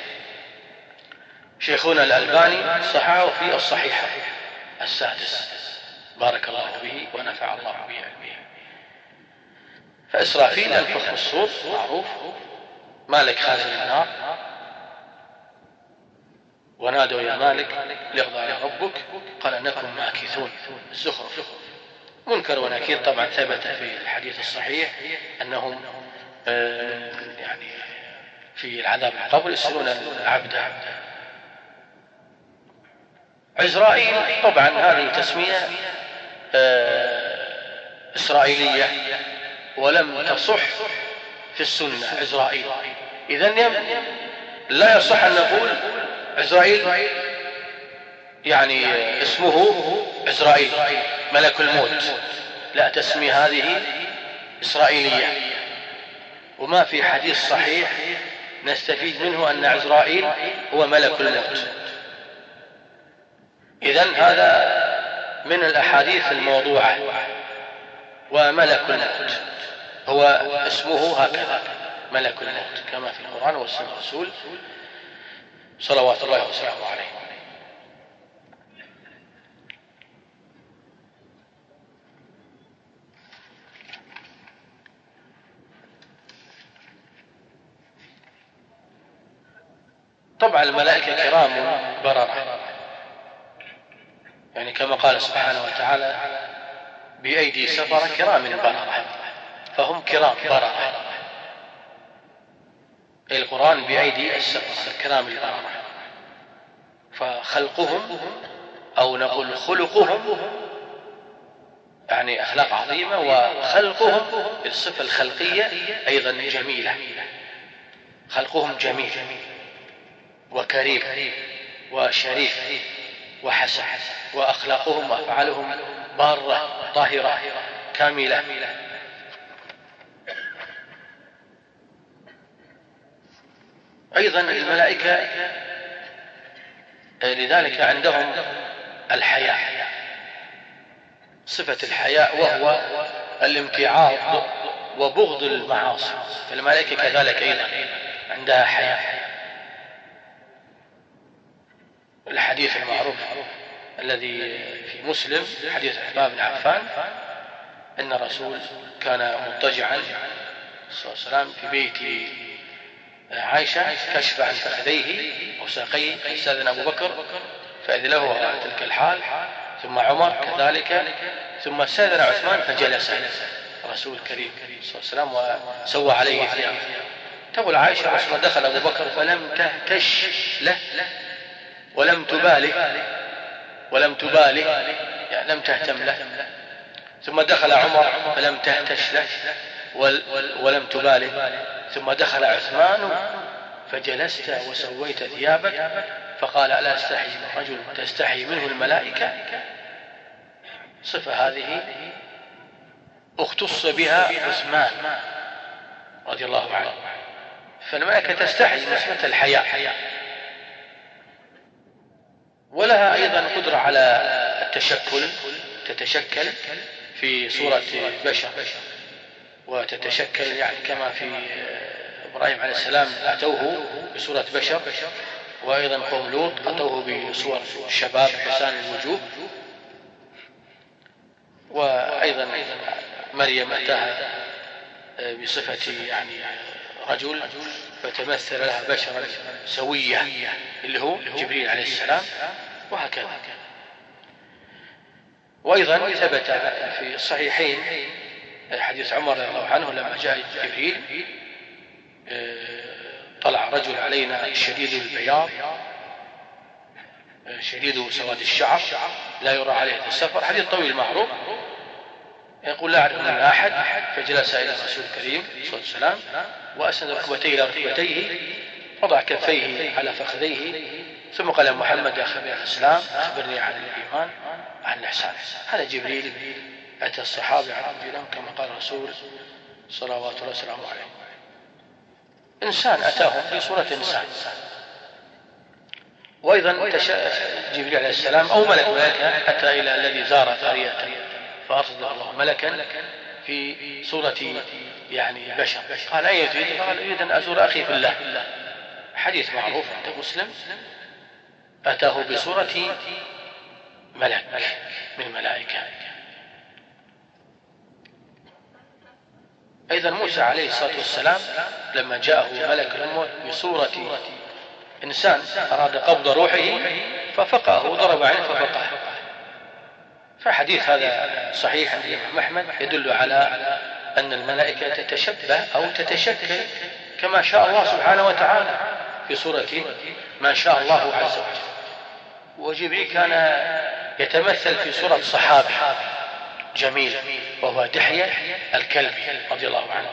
شيخنا الألباني صححه في الصحيحة السادس، بارك الله به ونفع الله بعلمه. فإسرافيل ينفخ الصور معروف، مالك خازن النار، ونادوا: يا مالك ليقضى علينا ربك، قال: انكم ماكثون. الزخرف. منكر ونكير طبعا ثبت في الحديث الصحيح انهم آه يعني في العذاب القبر يسألون العبد. عزرائيل طبعا هذه تسمية آه إسرائيلية ولم تصح في السنة. عزرائيل إذن لا يصح أن نقول عزرائيل يعني اسمه عزرائيل ملك الموت، لا، تسمية هذه إسرائيلية، وما في حديث صحيح نستفيد منه أن عزرائيل هو ملك الموت. إذن هذا من الأحاديث الموضوعة. وملك الموت هو اسمه هكذا، ملك الموت، كما في القرآن والسنة الرسول صلوات الله وسلامه عليه. طبعا الملائكة كرام بررة، يعني كما قال سبحانه وتعالى: بأيدي سفرة كرام بررة، فهم كرام بررة. القرآن بأيدي السفرة الكرام البررة، فخلقهم أو نقول خلقهم يعني أخلاق عظيمة، وخلقهم الصفة الخلقية أيضا جميلة. خلقهم جميل وكريم وشريف وحسن، وأخلاقهم وأفعالهم بارة طاهرة كاملة. أيضا الملائكة لذلك عندهم الحياء، صفة الحياء، وهو الامتعاض وبغض المعاصي. فالملائكة كذلك أيضا عندها حياء. الحديث المعروف الذي في مسلم حديث عثمان بن عفان أن الرسول كان مضطجعا صلى الله عليه وسلم في بيت عائشة، كشف عن فخذيه وساقيه، فاستأذن أبو بكر فإذ له على تلك الحال، ثم عمر كذلك، ثم استأذن عثمان فجلس الرسول الكريم صلى الله عليه وسلم وسوى عليه ثيابه. تقول عائشة: الرسول دخل أبو بكر فلم تهتش له ولم تباله ولم تباله يعني لم تهتم له، ثم دخل عمر فلم تهتش له ولم تباله، ثم دخل عثمان فجلست وسويت ثيابك، فقال: ألا أستحي من رجل تستحي منه الملائكة؟ صفة هذه اختص بها عثمان رضي الله عنه. فالملائكة تستحي من صفة الحياء، ولها أيضا قدرة على التشكل، تتشكل في صورة بشر، وتتشكل يعني كما في إبراهيم عليه السلام أتوه بصورة بشر، وأيضا قوم لوط أتوه بصور الشباب حسان الوجوه، وأيضا مريم أتاها بصفة يعني رجل فتمثل لها بشرا سوية اللي هو جبريل عليه السلام، وهكذا. وأيضا ثبت في الصحيحين حديث عمر رضي الله عنه لما جاء جبريل طلع رجل علينا شديد البياض شديد سواد الشعر لا يرى عليه السفر، حديث طويل معروف. يقول لا أعرف من أحد، فجلس إلى الرسول الكريم صلى الله عليه وسلم وأسند ركبتيه إلى ركبتيه، وضع كفيه على فخذيه، ثم قال يا محمد يا خبير الإسلام أخبرني عن الإيمان عن الإحسان. هذا جبريل أتى الصحابة عن ربهم كما قال الرسول صلوات الله وسلامه عليه. إنسان أتاهم في صورة إنسان. وأيضا جبريل عليه السلام أو ملك ملكا أتى إلى الذي زار قرية فأرسله الله ملكا في صورة يعني بشر، قال أي تريد؟ قال أريد أن أزور أخي في الله. حديث معروف عند مسلم، أتاه بصورة ملك من الملائكة. أيضا موسى عليه الصلاة والسلام لما جاءه ملك الموت بصورة إنسان أراد قبض روحه ففقأه وضرب عليه ففقأه. فحديث هذا صحيح عند الإمام أحمد يدل على أن الملائكة تتشبه أو تتشكل كما شاء الله سبحانه وتعالى في صورة ما شاء الله عز وجل. وجبريل كان يتمثل في صورة صحابي جميل وهو دحية الكلبي رضي الله عنه،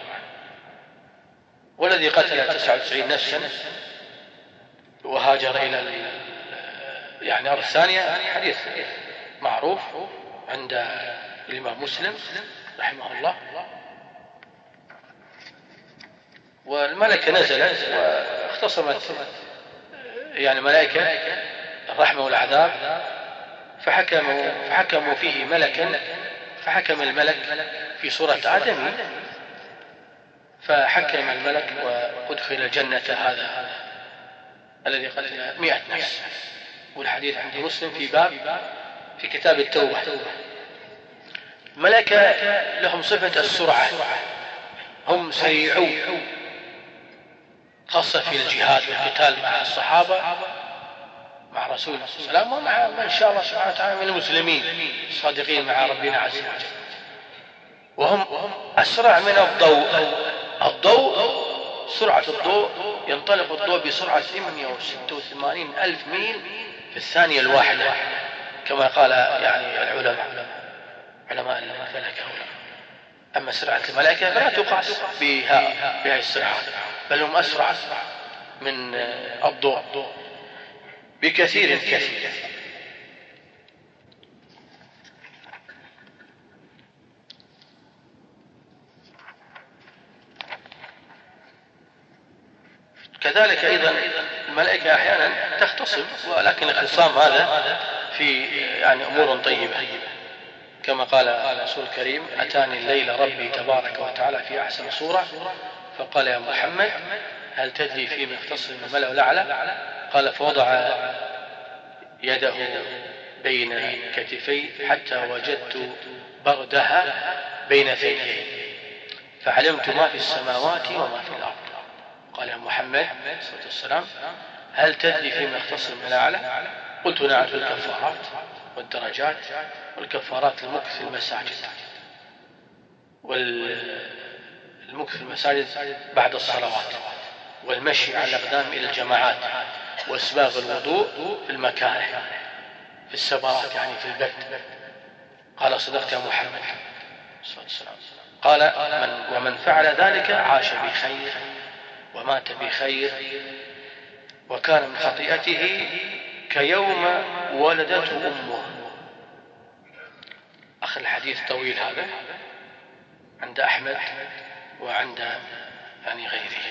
والذي قتل تسعة وتسعين نفسا وهاجر إلى يعني أرض ثانية. حديث معروف عند الإمام مسلم رحمه الله. والملكة نزلت واختصمت يعني ملائكة الرحمة والعذاب، فحكموا, فحكموا فيه ملكا، فحكم الملك في صورة آدمي، فحكم الملك وأدخل الجنة هذا الذي قتل مئة نفس. والحديث عند مسلم في باب في كتاب التوبة. الملائكة لهم صفة السرعة، هم سريعون، خاصة في الجهاد والقتال مع الصحابة مع رسول الله صلى الله عليه وسلم ومع من شاء الله سبحانه وتعالى من المسلمين الصادقين مع ربنا عز وجل. وهم أسرع من الضوء. الضوء سرعة الضوء ينطلق الضوء بسرعة ثمانية وستة وثمانين ألف ميل في الثانية الواحدة كما قال يعني العلماء علماء الملائكة. أما سرعة الملائكة فلا تقاس بها بهذه السرعة، بل هم أسرع من الضوء بكثير كثير. كذلك أيضا الملائكة أحيانا تختصم، ولكن الخصام هذا في يعني أمور طيبة كما قال الرسول الكريم أتاني الليل ربي تبارك وتعالى في أحسن صورة فقال يا محمد هل تدري فيما يختصم الملأ الأعلى؟ قال فوضع يده بين كتفي حتى وجدت بردها بين ثديي فعلمت ما في السماوات وما في الأرض. قال يا محمد صلى الله عليه وسلم هل تدري فيما يختصم الملأ الأعلى؟ قلت نعم في الكفارات والدرجات، والكفارات المكث في المساجد، والمكث في المساجد بعد الصلوات، والمشي على الأقدام إلى الجماعات، وإسباغ الوضوء في المكاره في السبارات يعني في البرد. قال صدقت يا محمد صلى الله عليه وسلم. قال من ومن فعل ذلك عاش بخير ومات بخير وكان من خطيئته كيوم ولدته أمه. آخر الحديث طويل هذا عند أحمد وعند يعني غيره.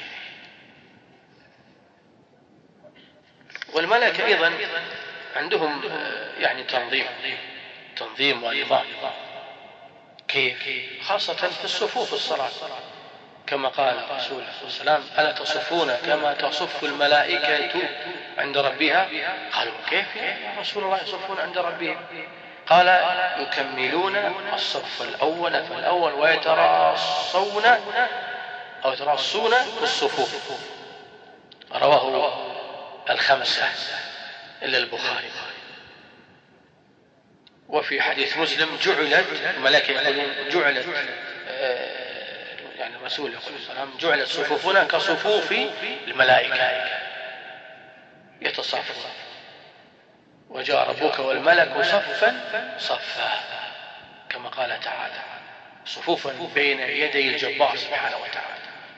والملائكة أيضا عندهم يعني تنظيم تنظيم ونظام. كيف؟ خاصة في الصفوف الصلاة كما قال الرسول صلى الله عليه وسلم ألا تصفون كما تصف الملائكة عند ربها؟ قالوا كيف يا رسول الله يصفون عند ربهم؟ قال يكملون الصف الأول فالأول ويتراصون أو يتراصون في الصفوف. رواه الخمسة إلا البخاري. وفي حديث مسلم جعلت الملائكة يقولون جعلت يعني الرسول صلى الله عليه وسلم جعلت صفوفنا كصفوف الملائكة يتصافون. وجاء ربك والملك صفا صفا كما قال تعالى، صفوفا بين يدي الجبار سبحانه وتعالى.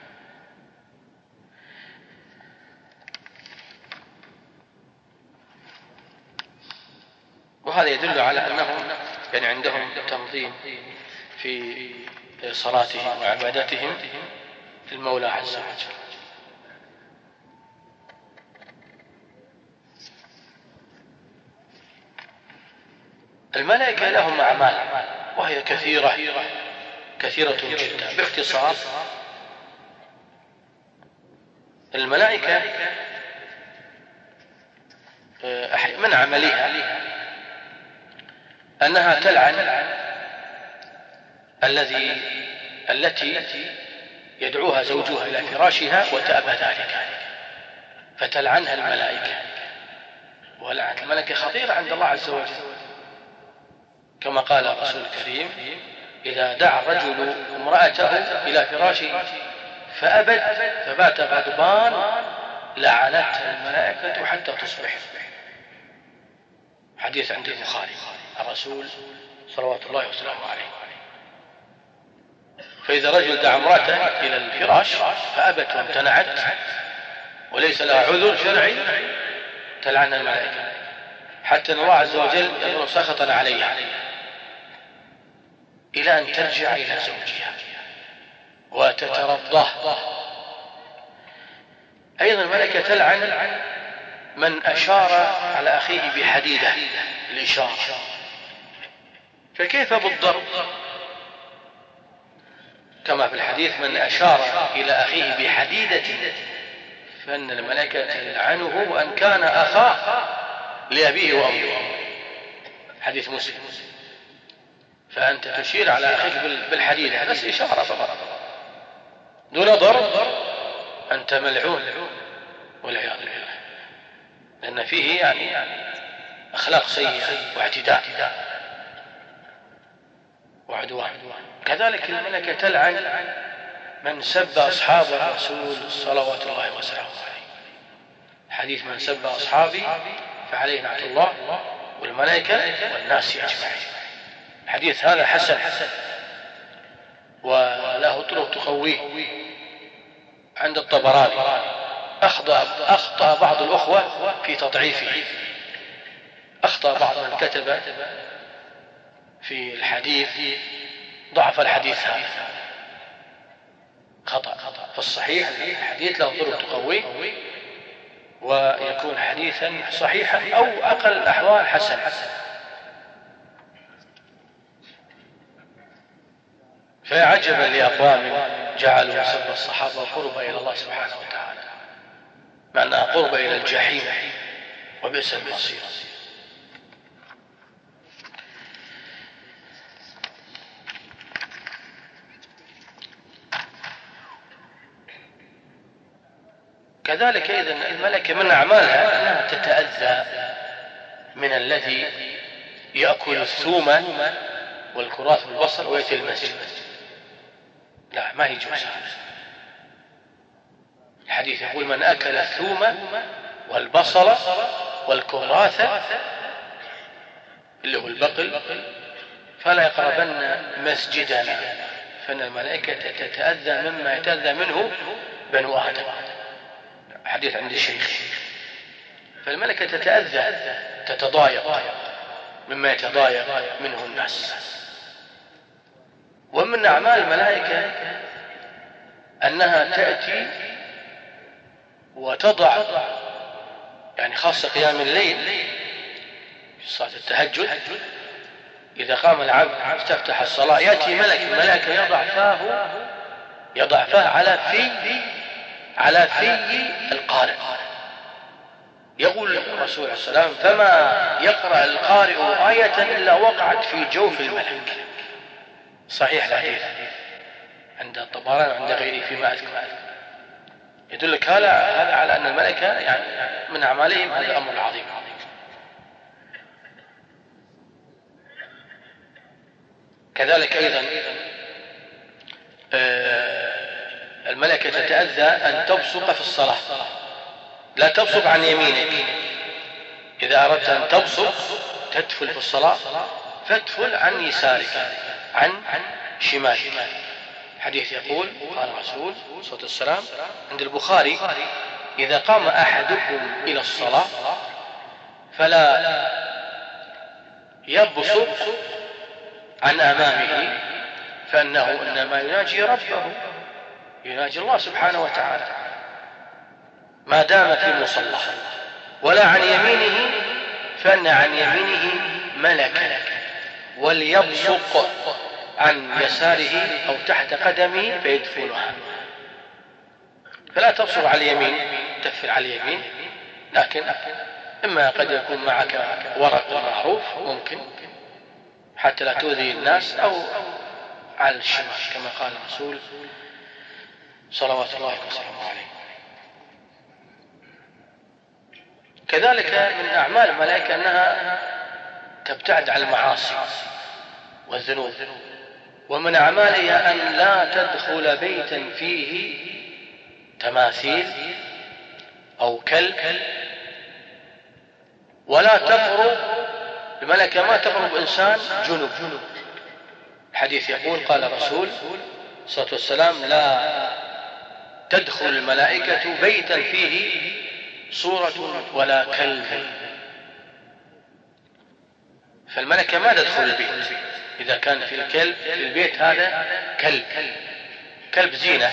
وهذا يدل على أنهم يعني عندهم تنظيم في صلاتهم وعبادتهم للمولى عز وجل. الملائكة لهم أعمال وهي كثيرة كثيرة جدا. باختصار، الملائكة من عملها أنها تلعن الذي التي يدعوها زوجها إلى فراشها وتأبى ذلك، فتلعنها الملائكة. ولعنة الملائكة خطيرة عند الله عز وجل، كما قال الرسول الكريم: إذا دعا الرجل امرأته إلى فراشه فأبت فبات غضبان لعنتها الملائكة حتى تصبح. حديث عند البخاري، الرسول صلوات الله وسلامه عليه. فإذا رجل دعا امرأته إلى الفراش فأبت وامتنعت وليس لها عذر شرعي تلعنها الملائكة، حتى الله عز وجل يظهر سخطا عليها إلى أن ترجع إلى زوجها وتترضاه. أيضا الملائكة تلعن من أشار على أخيه بحديدة الإشارة، فكيف بالضرب؟ كما في الحديث: من أشار إلى أخيه بحديدة فإن الملائكة تلعنه وأن كان أخاه لأبيه وأمه. حديث مسلم. فأنت تشير على أخيك بالحديدة بس إشارة فقط دون ضرب، أنت ملعون والعياذ بالله، لأن فيه يعني أخلاق سيئة واعتداء وعدوان. كذلك الملائكة تلعن من سب أصحاب الرسول صلوات الله وسلامه عليه. حديث: من سب أصحابي فعليه لعنة الله والملائكة والناس أجمعين. الحديث هذا حسن وله طرق تقويه عند الطبراني. أخطأ بعض الأخوة في تضعيفه، أخطأ بعض من كتب في الحديث ضعف الحديث هذا خطأ. فالصحيح الحديث له طرق تقويه ويكون حديثا صحيحا أو أقل الأحوال حسن. فعجبا لأقوام جعلوا سب الصحابة قربا إلى الله سبحانه وتعالى، مع أنها قرب إلى الجحيم وبئس المصير. كذلك أيضا الملائكة من أعمالها أنها تتأذى من الذي يأكل الثوم والكراث والبصل ويأتي المسجد. لا، ما يجوز. الحديث يقول: من أكل الثوم والبصل والكراث اللي هو البقل فلا يقربن مسجدنا، فإن الملائكة تتأذى مما يتأذى منه بنو آدم. حديث عند الشيخ. فالملائكة تتأذى تتضايق مما يتضايق منه الناس. ومن أعمال الملائكة أنها تأتي وتضع، يعني خاصة قيام الليل في صلاة التهجد، إذا قام العبد استفتح الصلاة يأتي ملك الملائكة يضع فاه يضع فاه على في على في القارئ. يقول الرسول عليه السلام: فما يقرأ القارئ آية إلا وقعت في جوف الملك. صحيح الحديث عند الطبراني وعند غيره فيما أذكر. يدلك هذا على أن الملائكة يعني من أعمالهم هذا الأمر العظيم. كذلك أيضا الملائكة تتأذى أن تبصق في الصلاة، لا تبصق عن يمينك، إذا أردت أن تبصق تدفل في الصلاة فادفل عن يسارك عن شمالك. حديث يقول قال الرسول صلى الله عليه وسلم عند البخاري: إذا قام أحدكم إلى الصلاة فلا يبصق عن أمامه فإنه إنما يناجي ربه، يناجي الله سبحانه وتعالى ما دام في مصلى. ولا عن يمينه فإن عن يمينه ملكا، وليبصق عن يساره أو تحت قدمه فيدفنها. فلا تبصق على اليمين تدفن على اليمين، لكن إما قد يكون معك ورق معروف ممكن حتى لا تؤذي الناس، أو على الشمال كما قال الرسول صلوات الله وسلامه عليه. كذلك من أعمال الملائكة أنها تبتعد عن المعاصي والذنوب، ومن أعمالها أن لا تدخل بيتا فيه تماثيل أو كلب، ولا تقرب الملائكة ما تقرب إنسان جنب. الحديث يقول قال الرسول صلى الله عليه وسلم: لا تدخل الملائكة بيتا فيه صورة ولا كلب. فالملكة ما تدخل البيت إذا كان في الكلب في البيت هذا كلب كلب زينة،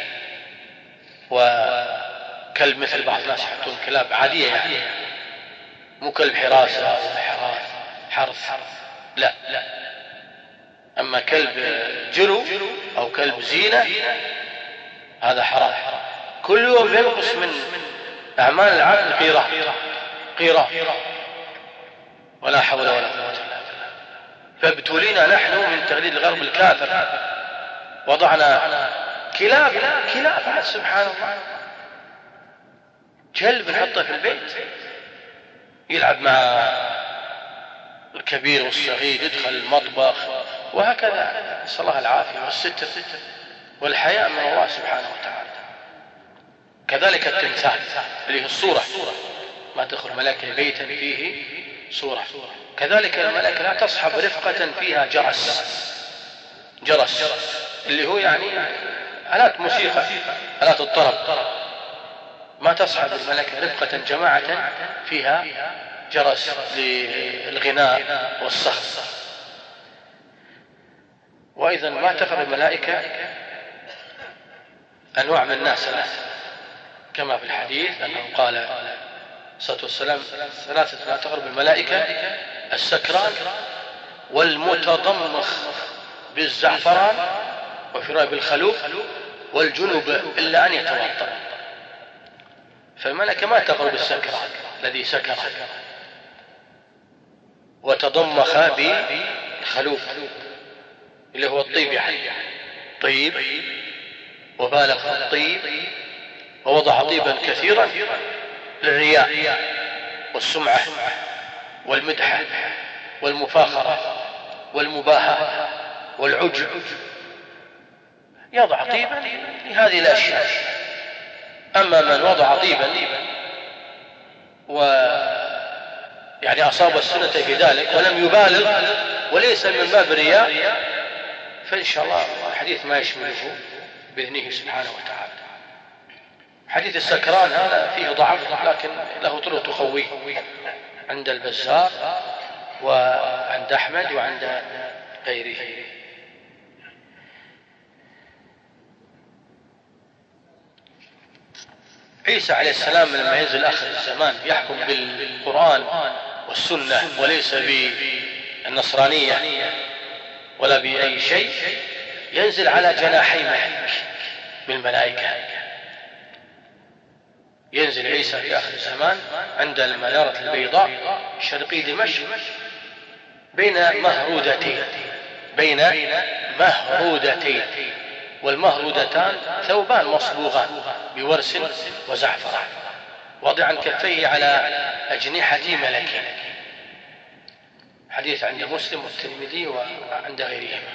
وكلب مثل بعض الناس يحطون كلاب عادية يعني مو كلب حراسة أو حراث حرث، لا لا. أما كلب جلو أو كلب زينة هذا حرام. كل يوم ينقص من أعمال العبد قيراط قيراط، ولا حول ولا قوة إلا بالله. فابتلينا نحن من تغليل الغرب الكافر، وضعنا كلاب كلاب سبحان الله، كلب نحطه في البيت يلعب مع الكبير والصغير، يدخل المطبخ، وهكذا. نسأل الله العافية والستر والحياء من الله سبحانه وتعالى. كذلك التمثال اللي هي الصورة، ما تدخل ملائكة بيتا فيه صورة. كذلك الملائكة لا تصحب رفقة فيها جرس جرس اللي هو يعني آلات موسيقى، آلات الطرب، ما تصحب الملائكة رفقة جماعة فيها جرس للغناء والصخب. وأيضا ما تقرب الملائكة أنواع من الناس كما في الحديث أنه قال صلى الله عليه وسلم: ثلاثة لا تقرب الملائكة: السكران، والمتضمخ بالزعفران، وفي رواية بالخلوق، والجنوب إلا أن يتوضأ. فالملائكة ما تقرب السكران الذي سكر وتضمخ بالخلوق اللي هو الطيب، يعني طيب وبالغ في الطيب ووضع طيبا كثيرا للرياء والسمعة والمدحة والمفاخرة والمباهاة والعجب، يضع طيبا لهذه الأشياء. أما من وضع طيبا و يعني أصاب السنة في ذلك ولم يبالغ وليس من باب الرياء، فإن شاء الله الحديث ما يشمله بإذنه سبحانه وتعالى. حديث السكران هذا فيه ضعف، لكن له طرق تقويه عند البزار وعند أحمد وعند غيره. عيسى عليه السلام لما ينزل آخر الزمان يحكم بالقرآن والسنة وليس بالنصرانية ولا بأي شيء، ينزل على جناحي ملك بالملائكة. ينزل عيسى في آخر الزمان عند المنارة البيضاء شرقي دمشق بين مهرودتين بين مهرودتين والمهرودتان ثوبان مصبوغان بورس وزعفران، وضعا كفيه على أجنحة ملكين. حديث عند مسلم والترمذي وعند غيرهما.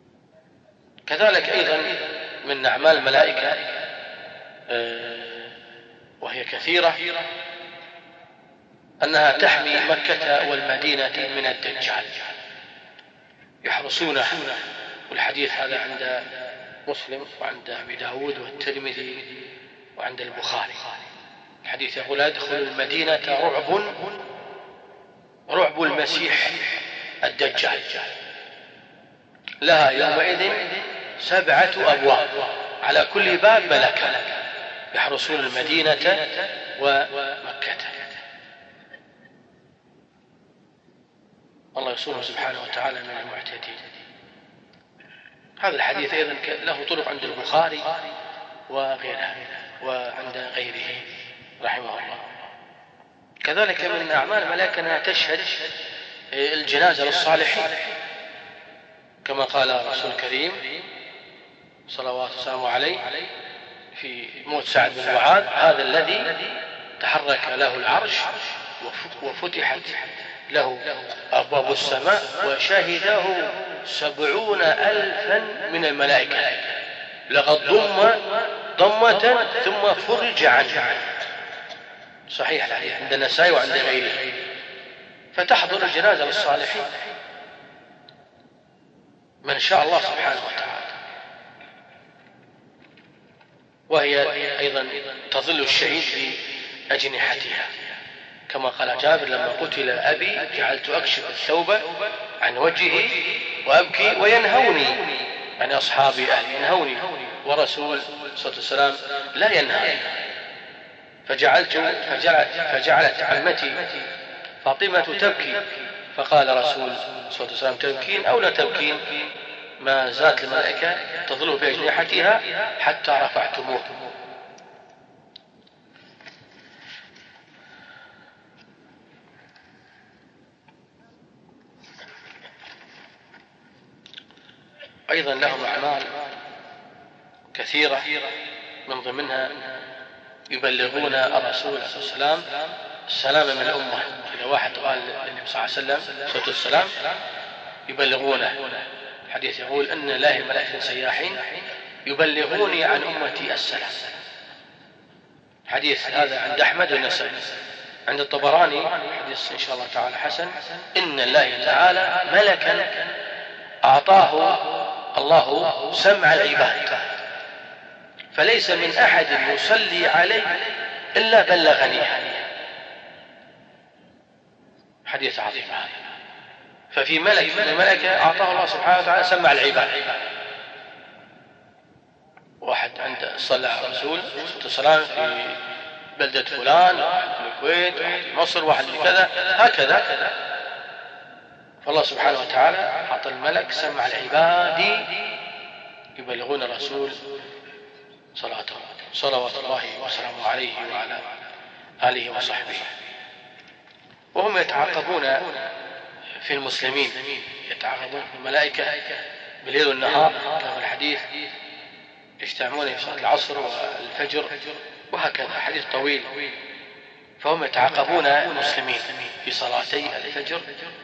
كذلك أيضا من أعمال الملائكة وهي كثيرة، أنها تحمي مكة والمدينة من الدجال، يحرسونها. والحديث هذا عند مسلم وعند أبي داود والترمذي وعند البخاري. الحديث يقول: يدخل المدينة رعب رعب المسيح الدجال، لها يومئذ سبعة أبواب، على كل باب ملكان يحرسون المدينة ومكة. الله يصونه سبحانه وتعالى من المعتدين. هذا الحديث أيضا له طرق عند البخاري وغيره وعند غيره رحمه الله. كذلك من أعمال الملائكة أنها تشهد الجنازة للصالحين، كما قال الرسول الكريم صلوات وسلامه عليه في موت سعد بن معاذ: هذا الذي تحرك له العرش وفتحت له أبواب السماء وشهده سبعون ألفا من الملائكة، لقد ضم ضمة ثم فرج عنه. صحيح الحديث عند النسائي وعند غيره. فتحضر الجنازة للصالحين من شاء الله سبحانه وتعالى، وهي أيضا تظل الشهيد بأجنحتها، كما قال جابر: لما قتل أبي جعلت أكشف الثوب عن وجهه وأبكي وينهوني، يعني أصحابي أهلي ينهوني، ورسول صلى الله عليه وسلم لا ينهى. فجعلت فجعلت, فجعلت عمتي فاطمة تبكي، فقال رسول صلى الله عليه وسلم: تبكين أو لا تبكين؟ ما زالت الملائكة تظل بأجنحتها حتى رفعتموه. أيضا لهم أعمال كثيرة، من ضمنها يبلغون الرسول صلى الله عليه وسلم السلام من الأمة. إذا واحد قال للنبي صلى الله عليه وسلم صوت السلام يبلغونه. الحديث يقول: أن الله ملائكة سياحين يبلغوني عن أمتي السلام. حديث هذا عند أحمد والنسائي. عند الطبراني حديث إن شاء الله تعالى حسن: إن الله تعالى ملكا أعطاه الله سمع العباد، فليس من أحد يصلي عليه إلا بلغني. حديث عظيم هذا. ففي ملك من الملائكة أعطاه الله سبحانه وتعالى سمع العباد. واحد عند صلى على الرسول صلى الله عليه وسلم في بلدة فلان، واحد في الكويت، واحد في مصر، واحد في كذا، هكذا. فالله سبحانه وتعالى أعطى الملك سمع العباد يبلغون الرسول صلوات الله وسلامه عليه وعلى آله وصحبه. وهم يتعاقبون في المسلمين، يتعاقبون في الملائكة بالليل والنهار، كما الحديث يجتمعون في صلاة العصر والفجر وهكذا، حديث طويل. فهم يتعاقبون المسلمين في صلاتي الفجر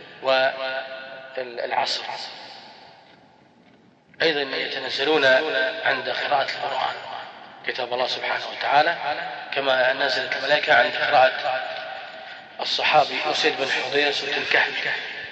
والعصر. أيضا يتنزلون عند قراءة القرآن كتاب الله سبحانه وتعالى، كما نزلت الملائكة عند قراءة الصحابي أسيد بن حضير سورة الكهف: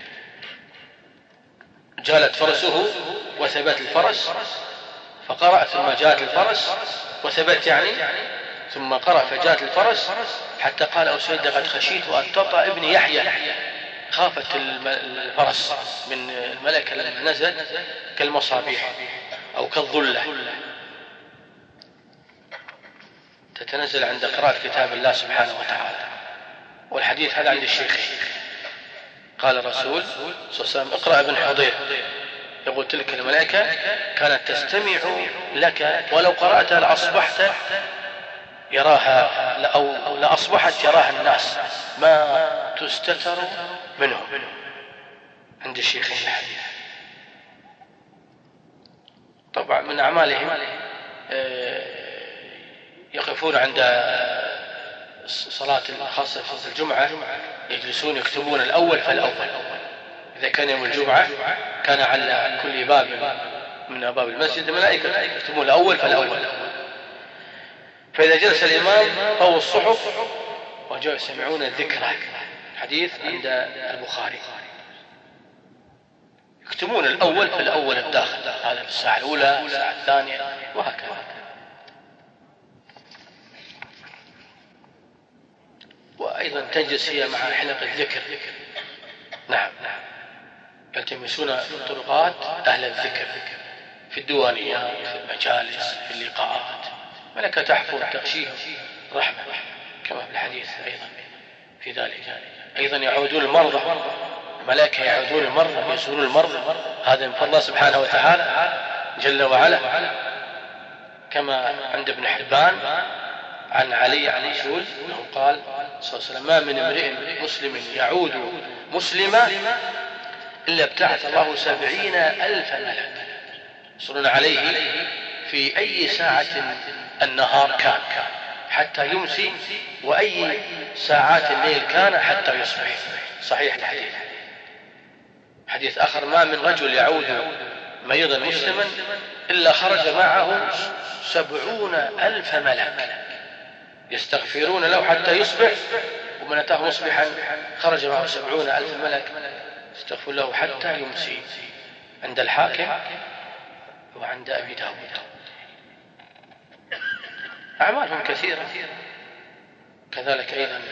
جالت فرسه وثبت الفرس فقرأ، ثم جاءت الفرس وثبت يعني، ثم قرأ فجاءت الفرس، حتى قال أسيد: قد خشيت أن تطأ ابن يحيى. خافت الفرس من الملائكة لما نزلت كالمصابيح أو كالظلة، تتنزل عند قراءة كتاب الله سبحانه وتعالى. والحديث هذا عند الشيخين. قال الرسول صلى الله عليه وسلم: اقرأ ابن حضير، يقول: تلك الملائكة كانت تستمع لك، ولو قرأتها لأصبحت يراها أو لأصبحت يراها الناس، ما تستتر منهم. عند الشيخين الحديث. طبعا من أعمالهم يقفون عند صلاة خاصة في الجمعة، يجلسون يكتبون الأول فالأول. إذا كان يوم الجمعة كان على كل باب من أبواب المسجد ملائكة يكتبون الأول فالأول. فإذا جلس الإمام طووا الصحف وجاءوا يسمعون الذكرى. حديث عند البخاري. يكتمون الأول في الأول الداخل، هذا في الساعة الأولى الساعة الثانية وهكذا. وأيضا تجلس هي مع حلق الذكر. نعم، يلتمسون في الطرقات أهل الذكر، في الديوانيات، في المجالس، في اللقاءات. ملكة تحفظ تغشيهم رحمة كما في الحديث أيضا في ذلك. أيضا يعودون المرضى، الملائكة يعودون المرضى يزورون المرضى، هذا من فضل الله سبحانه وتعالى جل وعلا، كما عند ابن حبان عن علي عن رسول أنه قال صلى الله عليه وسلم: ما من امرئ مسلم يعود مسلما إلا ابتعث الله سبعين ألف ملك يصلون عليه في أي ساعة النهار كان حتى يمسي، وأي ساعات الليل كان حتى يصبح. صحيح الحديث. حديث آخر: ما من رجل يعود مريضا مسلما إلا خرج معه سبعون ألف ملك يستغفرون له حتى يصبح، ومن أتاه مصبحا خرج معه سبعون ألف ملك يستغفر له حتى يمسي. عند الحاكم وعند أبي داود. أعمالهم كثيرة. كذلك أيضا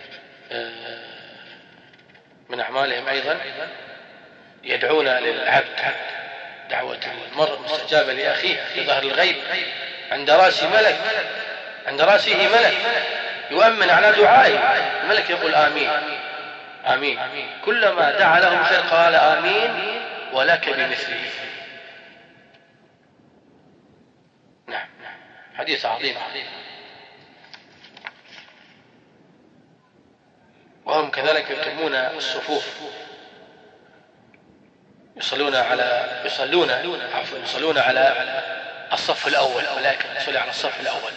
من أعمالهم أيضا يدعون للعبد دعوة المرء مستجابة لأخيه في ظهر الغيب، عند رأس ملك عند رأسه ملك يؤمن على دعائه، الملك يقول آمين آمين، كلما دعا لهم خير قال آمين ولك بمثله. نعم، حديث عظيم. وهم كذلك يتمون الصفوف، يصلون على يصلون عفوا يصلون على الصف الأول، ولكن يصلي على الصف الأول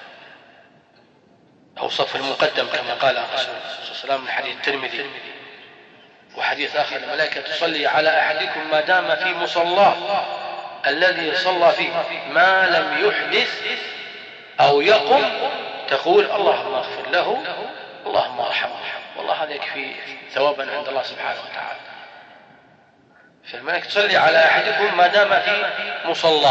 أو الصف المقدم كما قال الرسول صلى الله عليه وسلم من حديث الترمذي. وحديث آخر: الملائكة تصلي على أحدكم ما دام في مصلاه الذي صلى فيه ما لم يحدث أو يقم، تقول اللهم اغفر له اللهم ارحمه. والله هذا يكفي ثوابا عند الله سبحانه وتعالى. فالملائكة تصلي على أحدكم ما دام في مصلاه.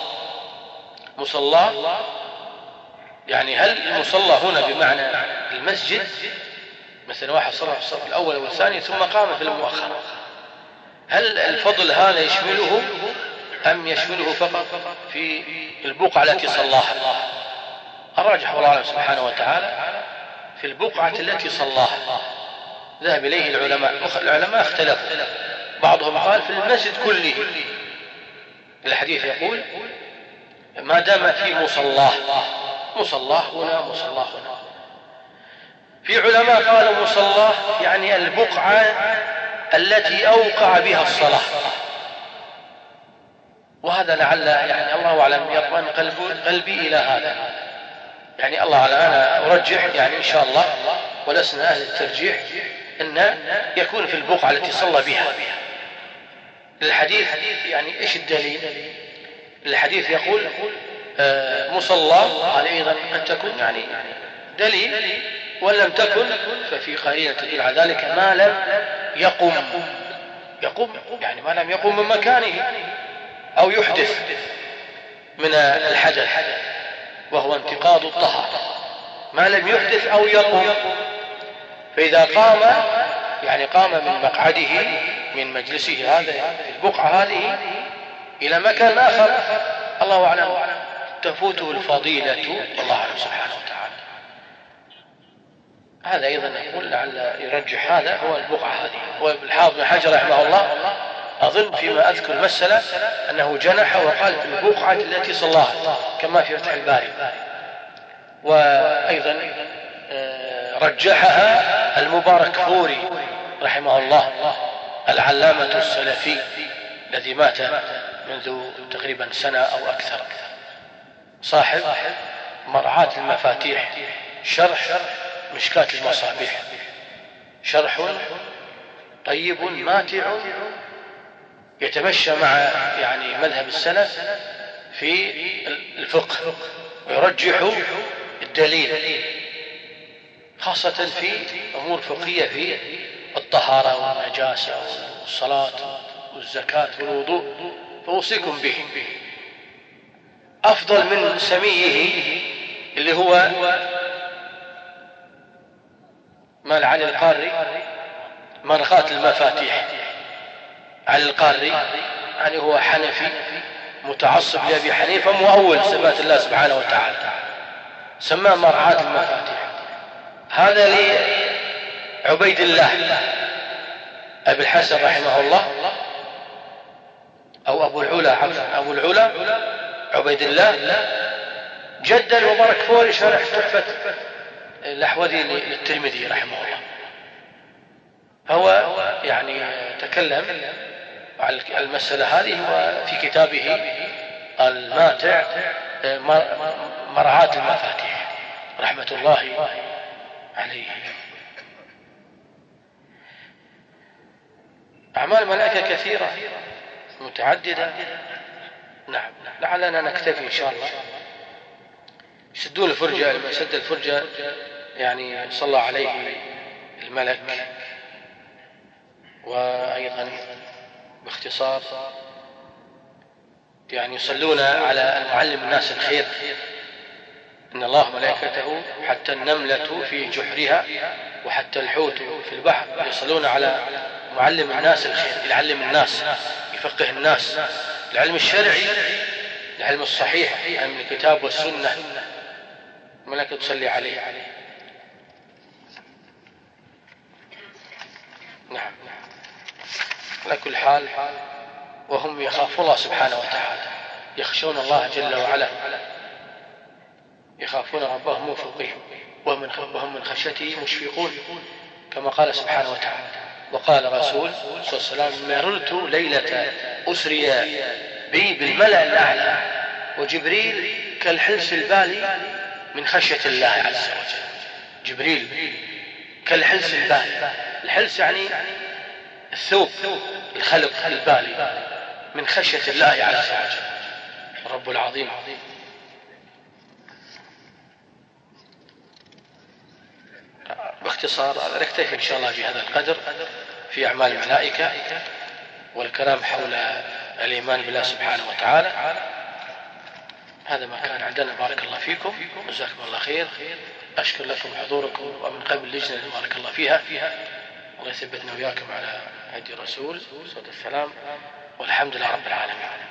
مصلاه يعني هل المصلى هنا بمعنى المسجد؟ مثلا واحد صلى في الصف الأول والثاني ثم قام في المؤخرة، هل الفضل هذا يشمله أم يشمله فقط في البقعة التي صلاها؟ الراجح والله سبحانه وتعالى في البقعة التي صلاها، ذهب إليه العلماء. العلماء اختلفوا، بعضهم قال في المسجد كله، الحديث يقول ما دام في مصلاه، مصلاه هنا مصلاه هنا. في علماء قالوا مصلاه يعني البقعة التي أوقع بها الصلاة، وهذا لعل يعني الله أعلم يطمئن قلبي إلى هذا، يعني الله أعلم. أنا أرجح يعني إن شاء الله ولسنا أهل الترجيح أن يكون في البقعة التي صلى بها. الحديث يعني إيش الدليل؟ الحديث يقول مصلى، قال أيضا قد تكون يعني دليل، ولم تكن ففي قرينة تدل على ذلك ما لم يقم يقوم يعني ما لم يقوم من مكانه أو يحدث من الحدث، وهو انتقاض الطهارة، ما لم يحدث أو يقوم. فإذا قام يعني قام من مقعده من مجلسه هذا في البقعة هذه إلى مكان آخر، الله أعلم تفوته الفضيلة، الله أعلم سبحانه وتعالى. هذا أيضا يقول لعل يرجح هذا هو البقعة هذه. والحافظ بن حجر رحمه الله أظن فيما أذكر المسألة أنه جنح وقال في البقعة التي صلاها كما في فتح الباري. وأيضا رجحها المبارك فوري رحمه الله العلامة السلفي الذي مات منذ تقريبا سنة أو أكثر، صاحب مرعاة المفاتيح، شرح مشكاة المصابيح، شرح طيب ماتع يتمشى مع يعني مذهب السلف في الفقه، ويرجح دليل، خاصة في أمور فقهية في الطهارة والنجاسة والصلاة والزكاة والوضوء، فأوصيكم به. أفضل من سميه اللي هو مال علي القاري مرغاة المفاتيح. علي القاري يعني هو حنفي متعصب لأبي حنيفة، مؤول صفات الله سبحانه وتعالى، سماه مرعاة المفاتيح. هذا لعبيد الله أبي الحسن رحمه الله، أو أبو العلا عفوا أبو العلا عبيد الله، جد المبارك فوري شرح تحفة الأحوذي للترمذي رحمه الله. هو يعني تكلم على المسألة هذه وفي كتابه الماتع مرعاة المفاتيح رحمة الله عليه. أعمال الملائكة كثيرة متعددة. نعم، لعلنا نكتفي إن شاء الله. يسدون الفرجة، لما سد الفرجة يعني صلى عليه الملك. وأيضا باختصار يعني يصلون على المعلم الناس الخير، إن الله ملائكته حتى النملة في جحرها وحتى الحوت في البحر يصلون على معلم الناس الخير، يعلم الناس، يفقه الناس، العلم الشرعي، العلم الصحيح، علم الكتاب والسنة، الملائكة تصلي عليه. نعم، على كل حال وهم يخافون الله سبحانه وتعالى، يخشون الله جل وعلا، يخافون ربهم من فوقهم وهم من خشيته مشفقون، كما قال سبحانه وتعالى. وقال رسول صلى الله عليه وسلم: مررت ليلة أسري بي بالملأ الأعلى وجبريل كالحلس البالي من خشية الله عز وجل. جبريل كالحلس البالي، الحلس يعني الثوب، الخلق البالي، من خشية الله عز وجل رب العظيم. باختصار نكتفي إن شاء الله بهذا القدر في أعمال الملائكة والكلام حول الإيمان بالله سبحانه وتعالى. هذا ما كان عندنا. بارك الله فيكم، جزاكم الله خير. أشكر لكم حضوركم ومن قبل اللجنة بارك الله فيها. الله يثبتنا وياكم على هدي الرسول صلى الله عليه وسلم، والحمد لله رب العالمين.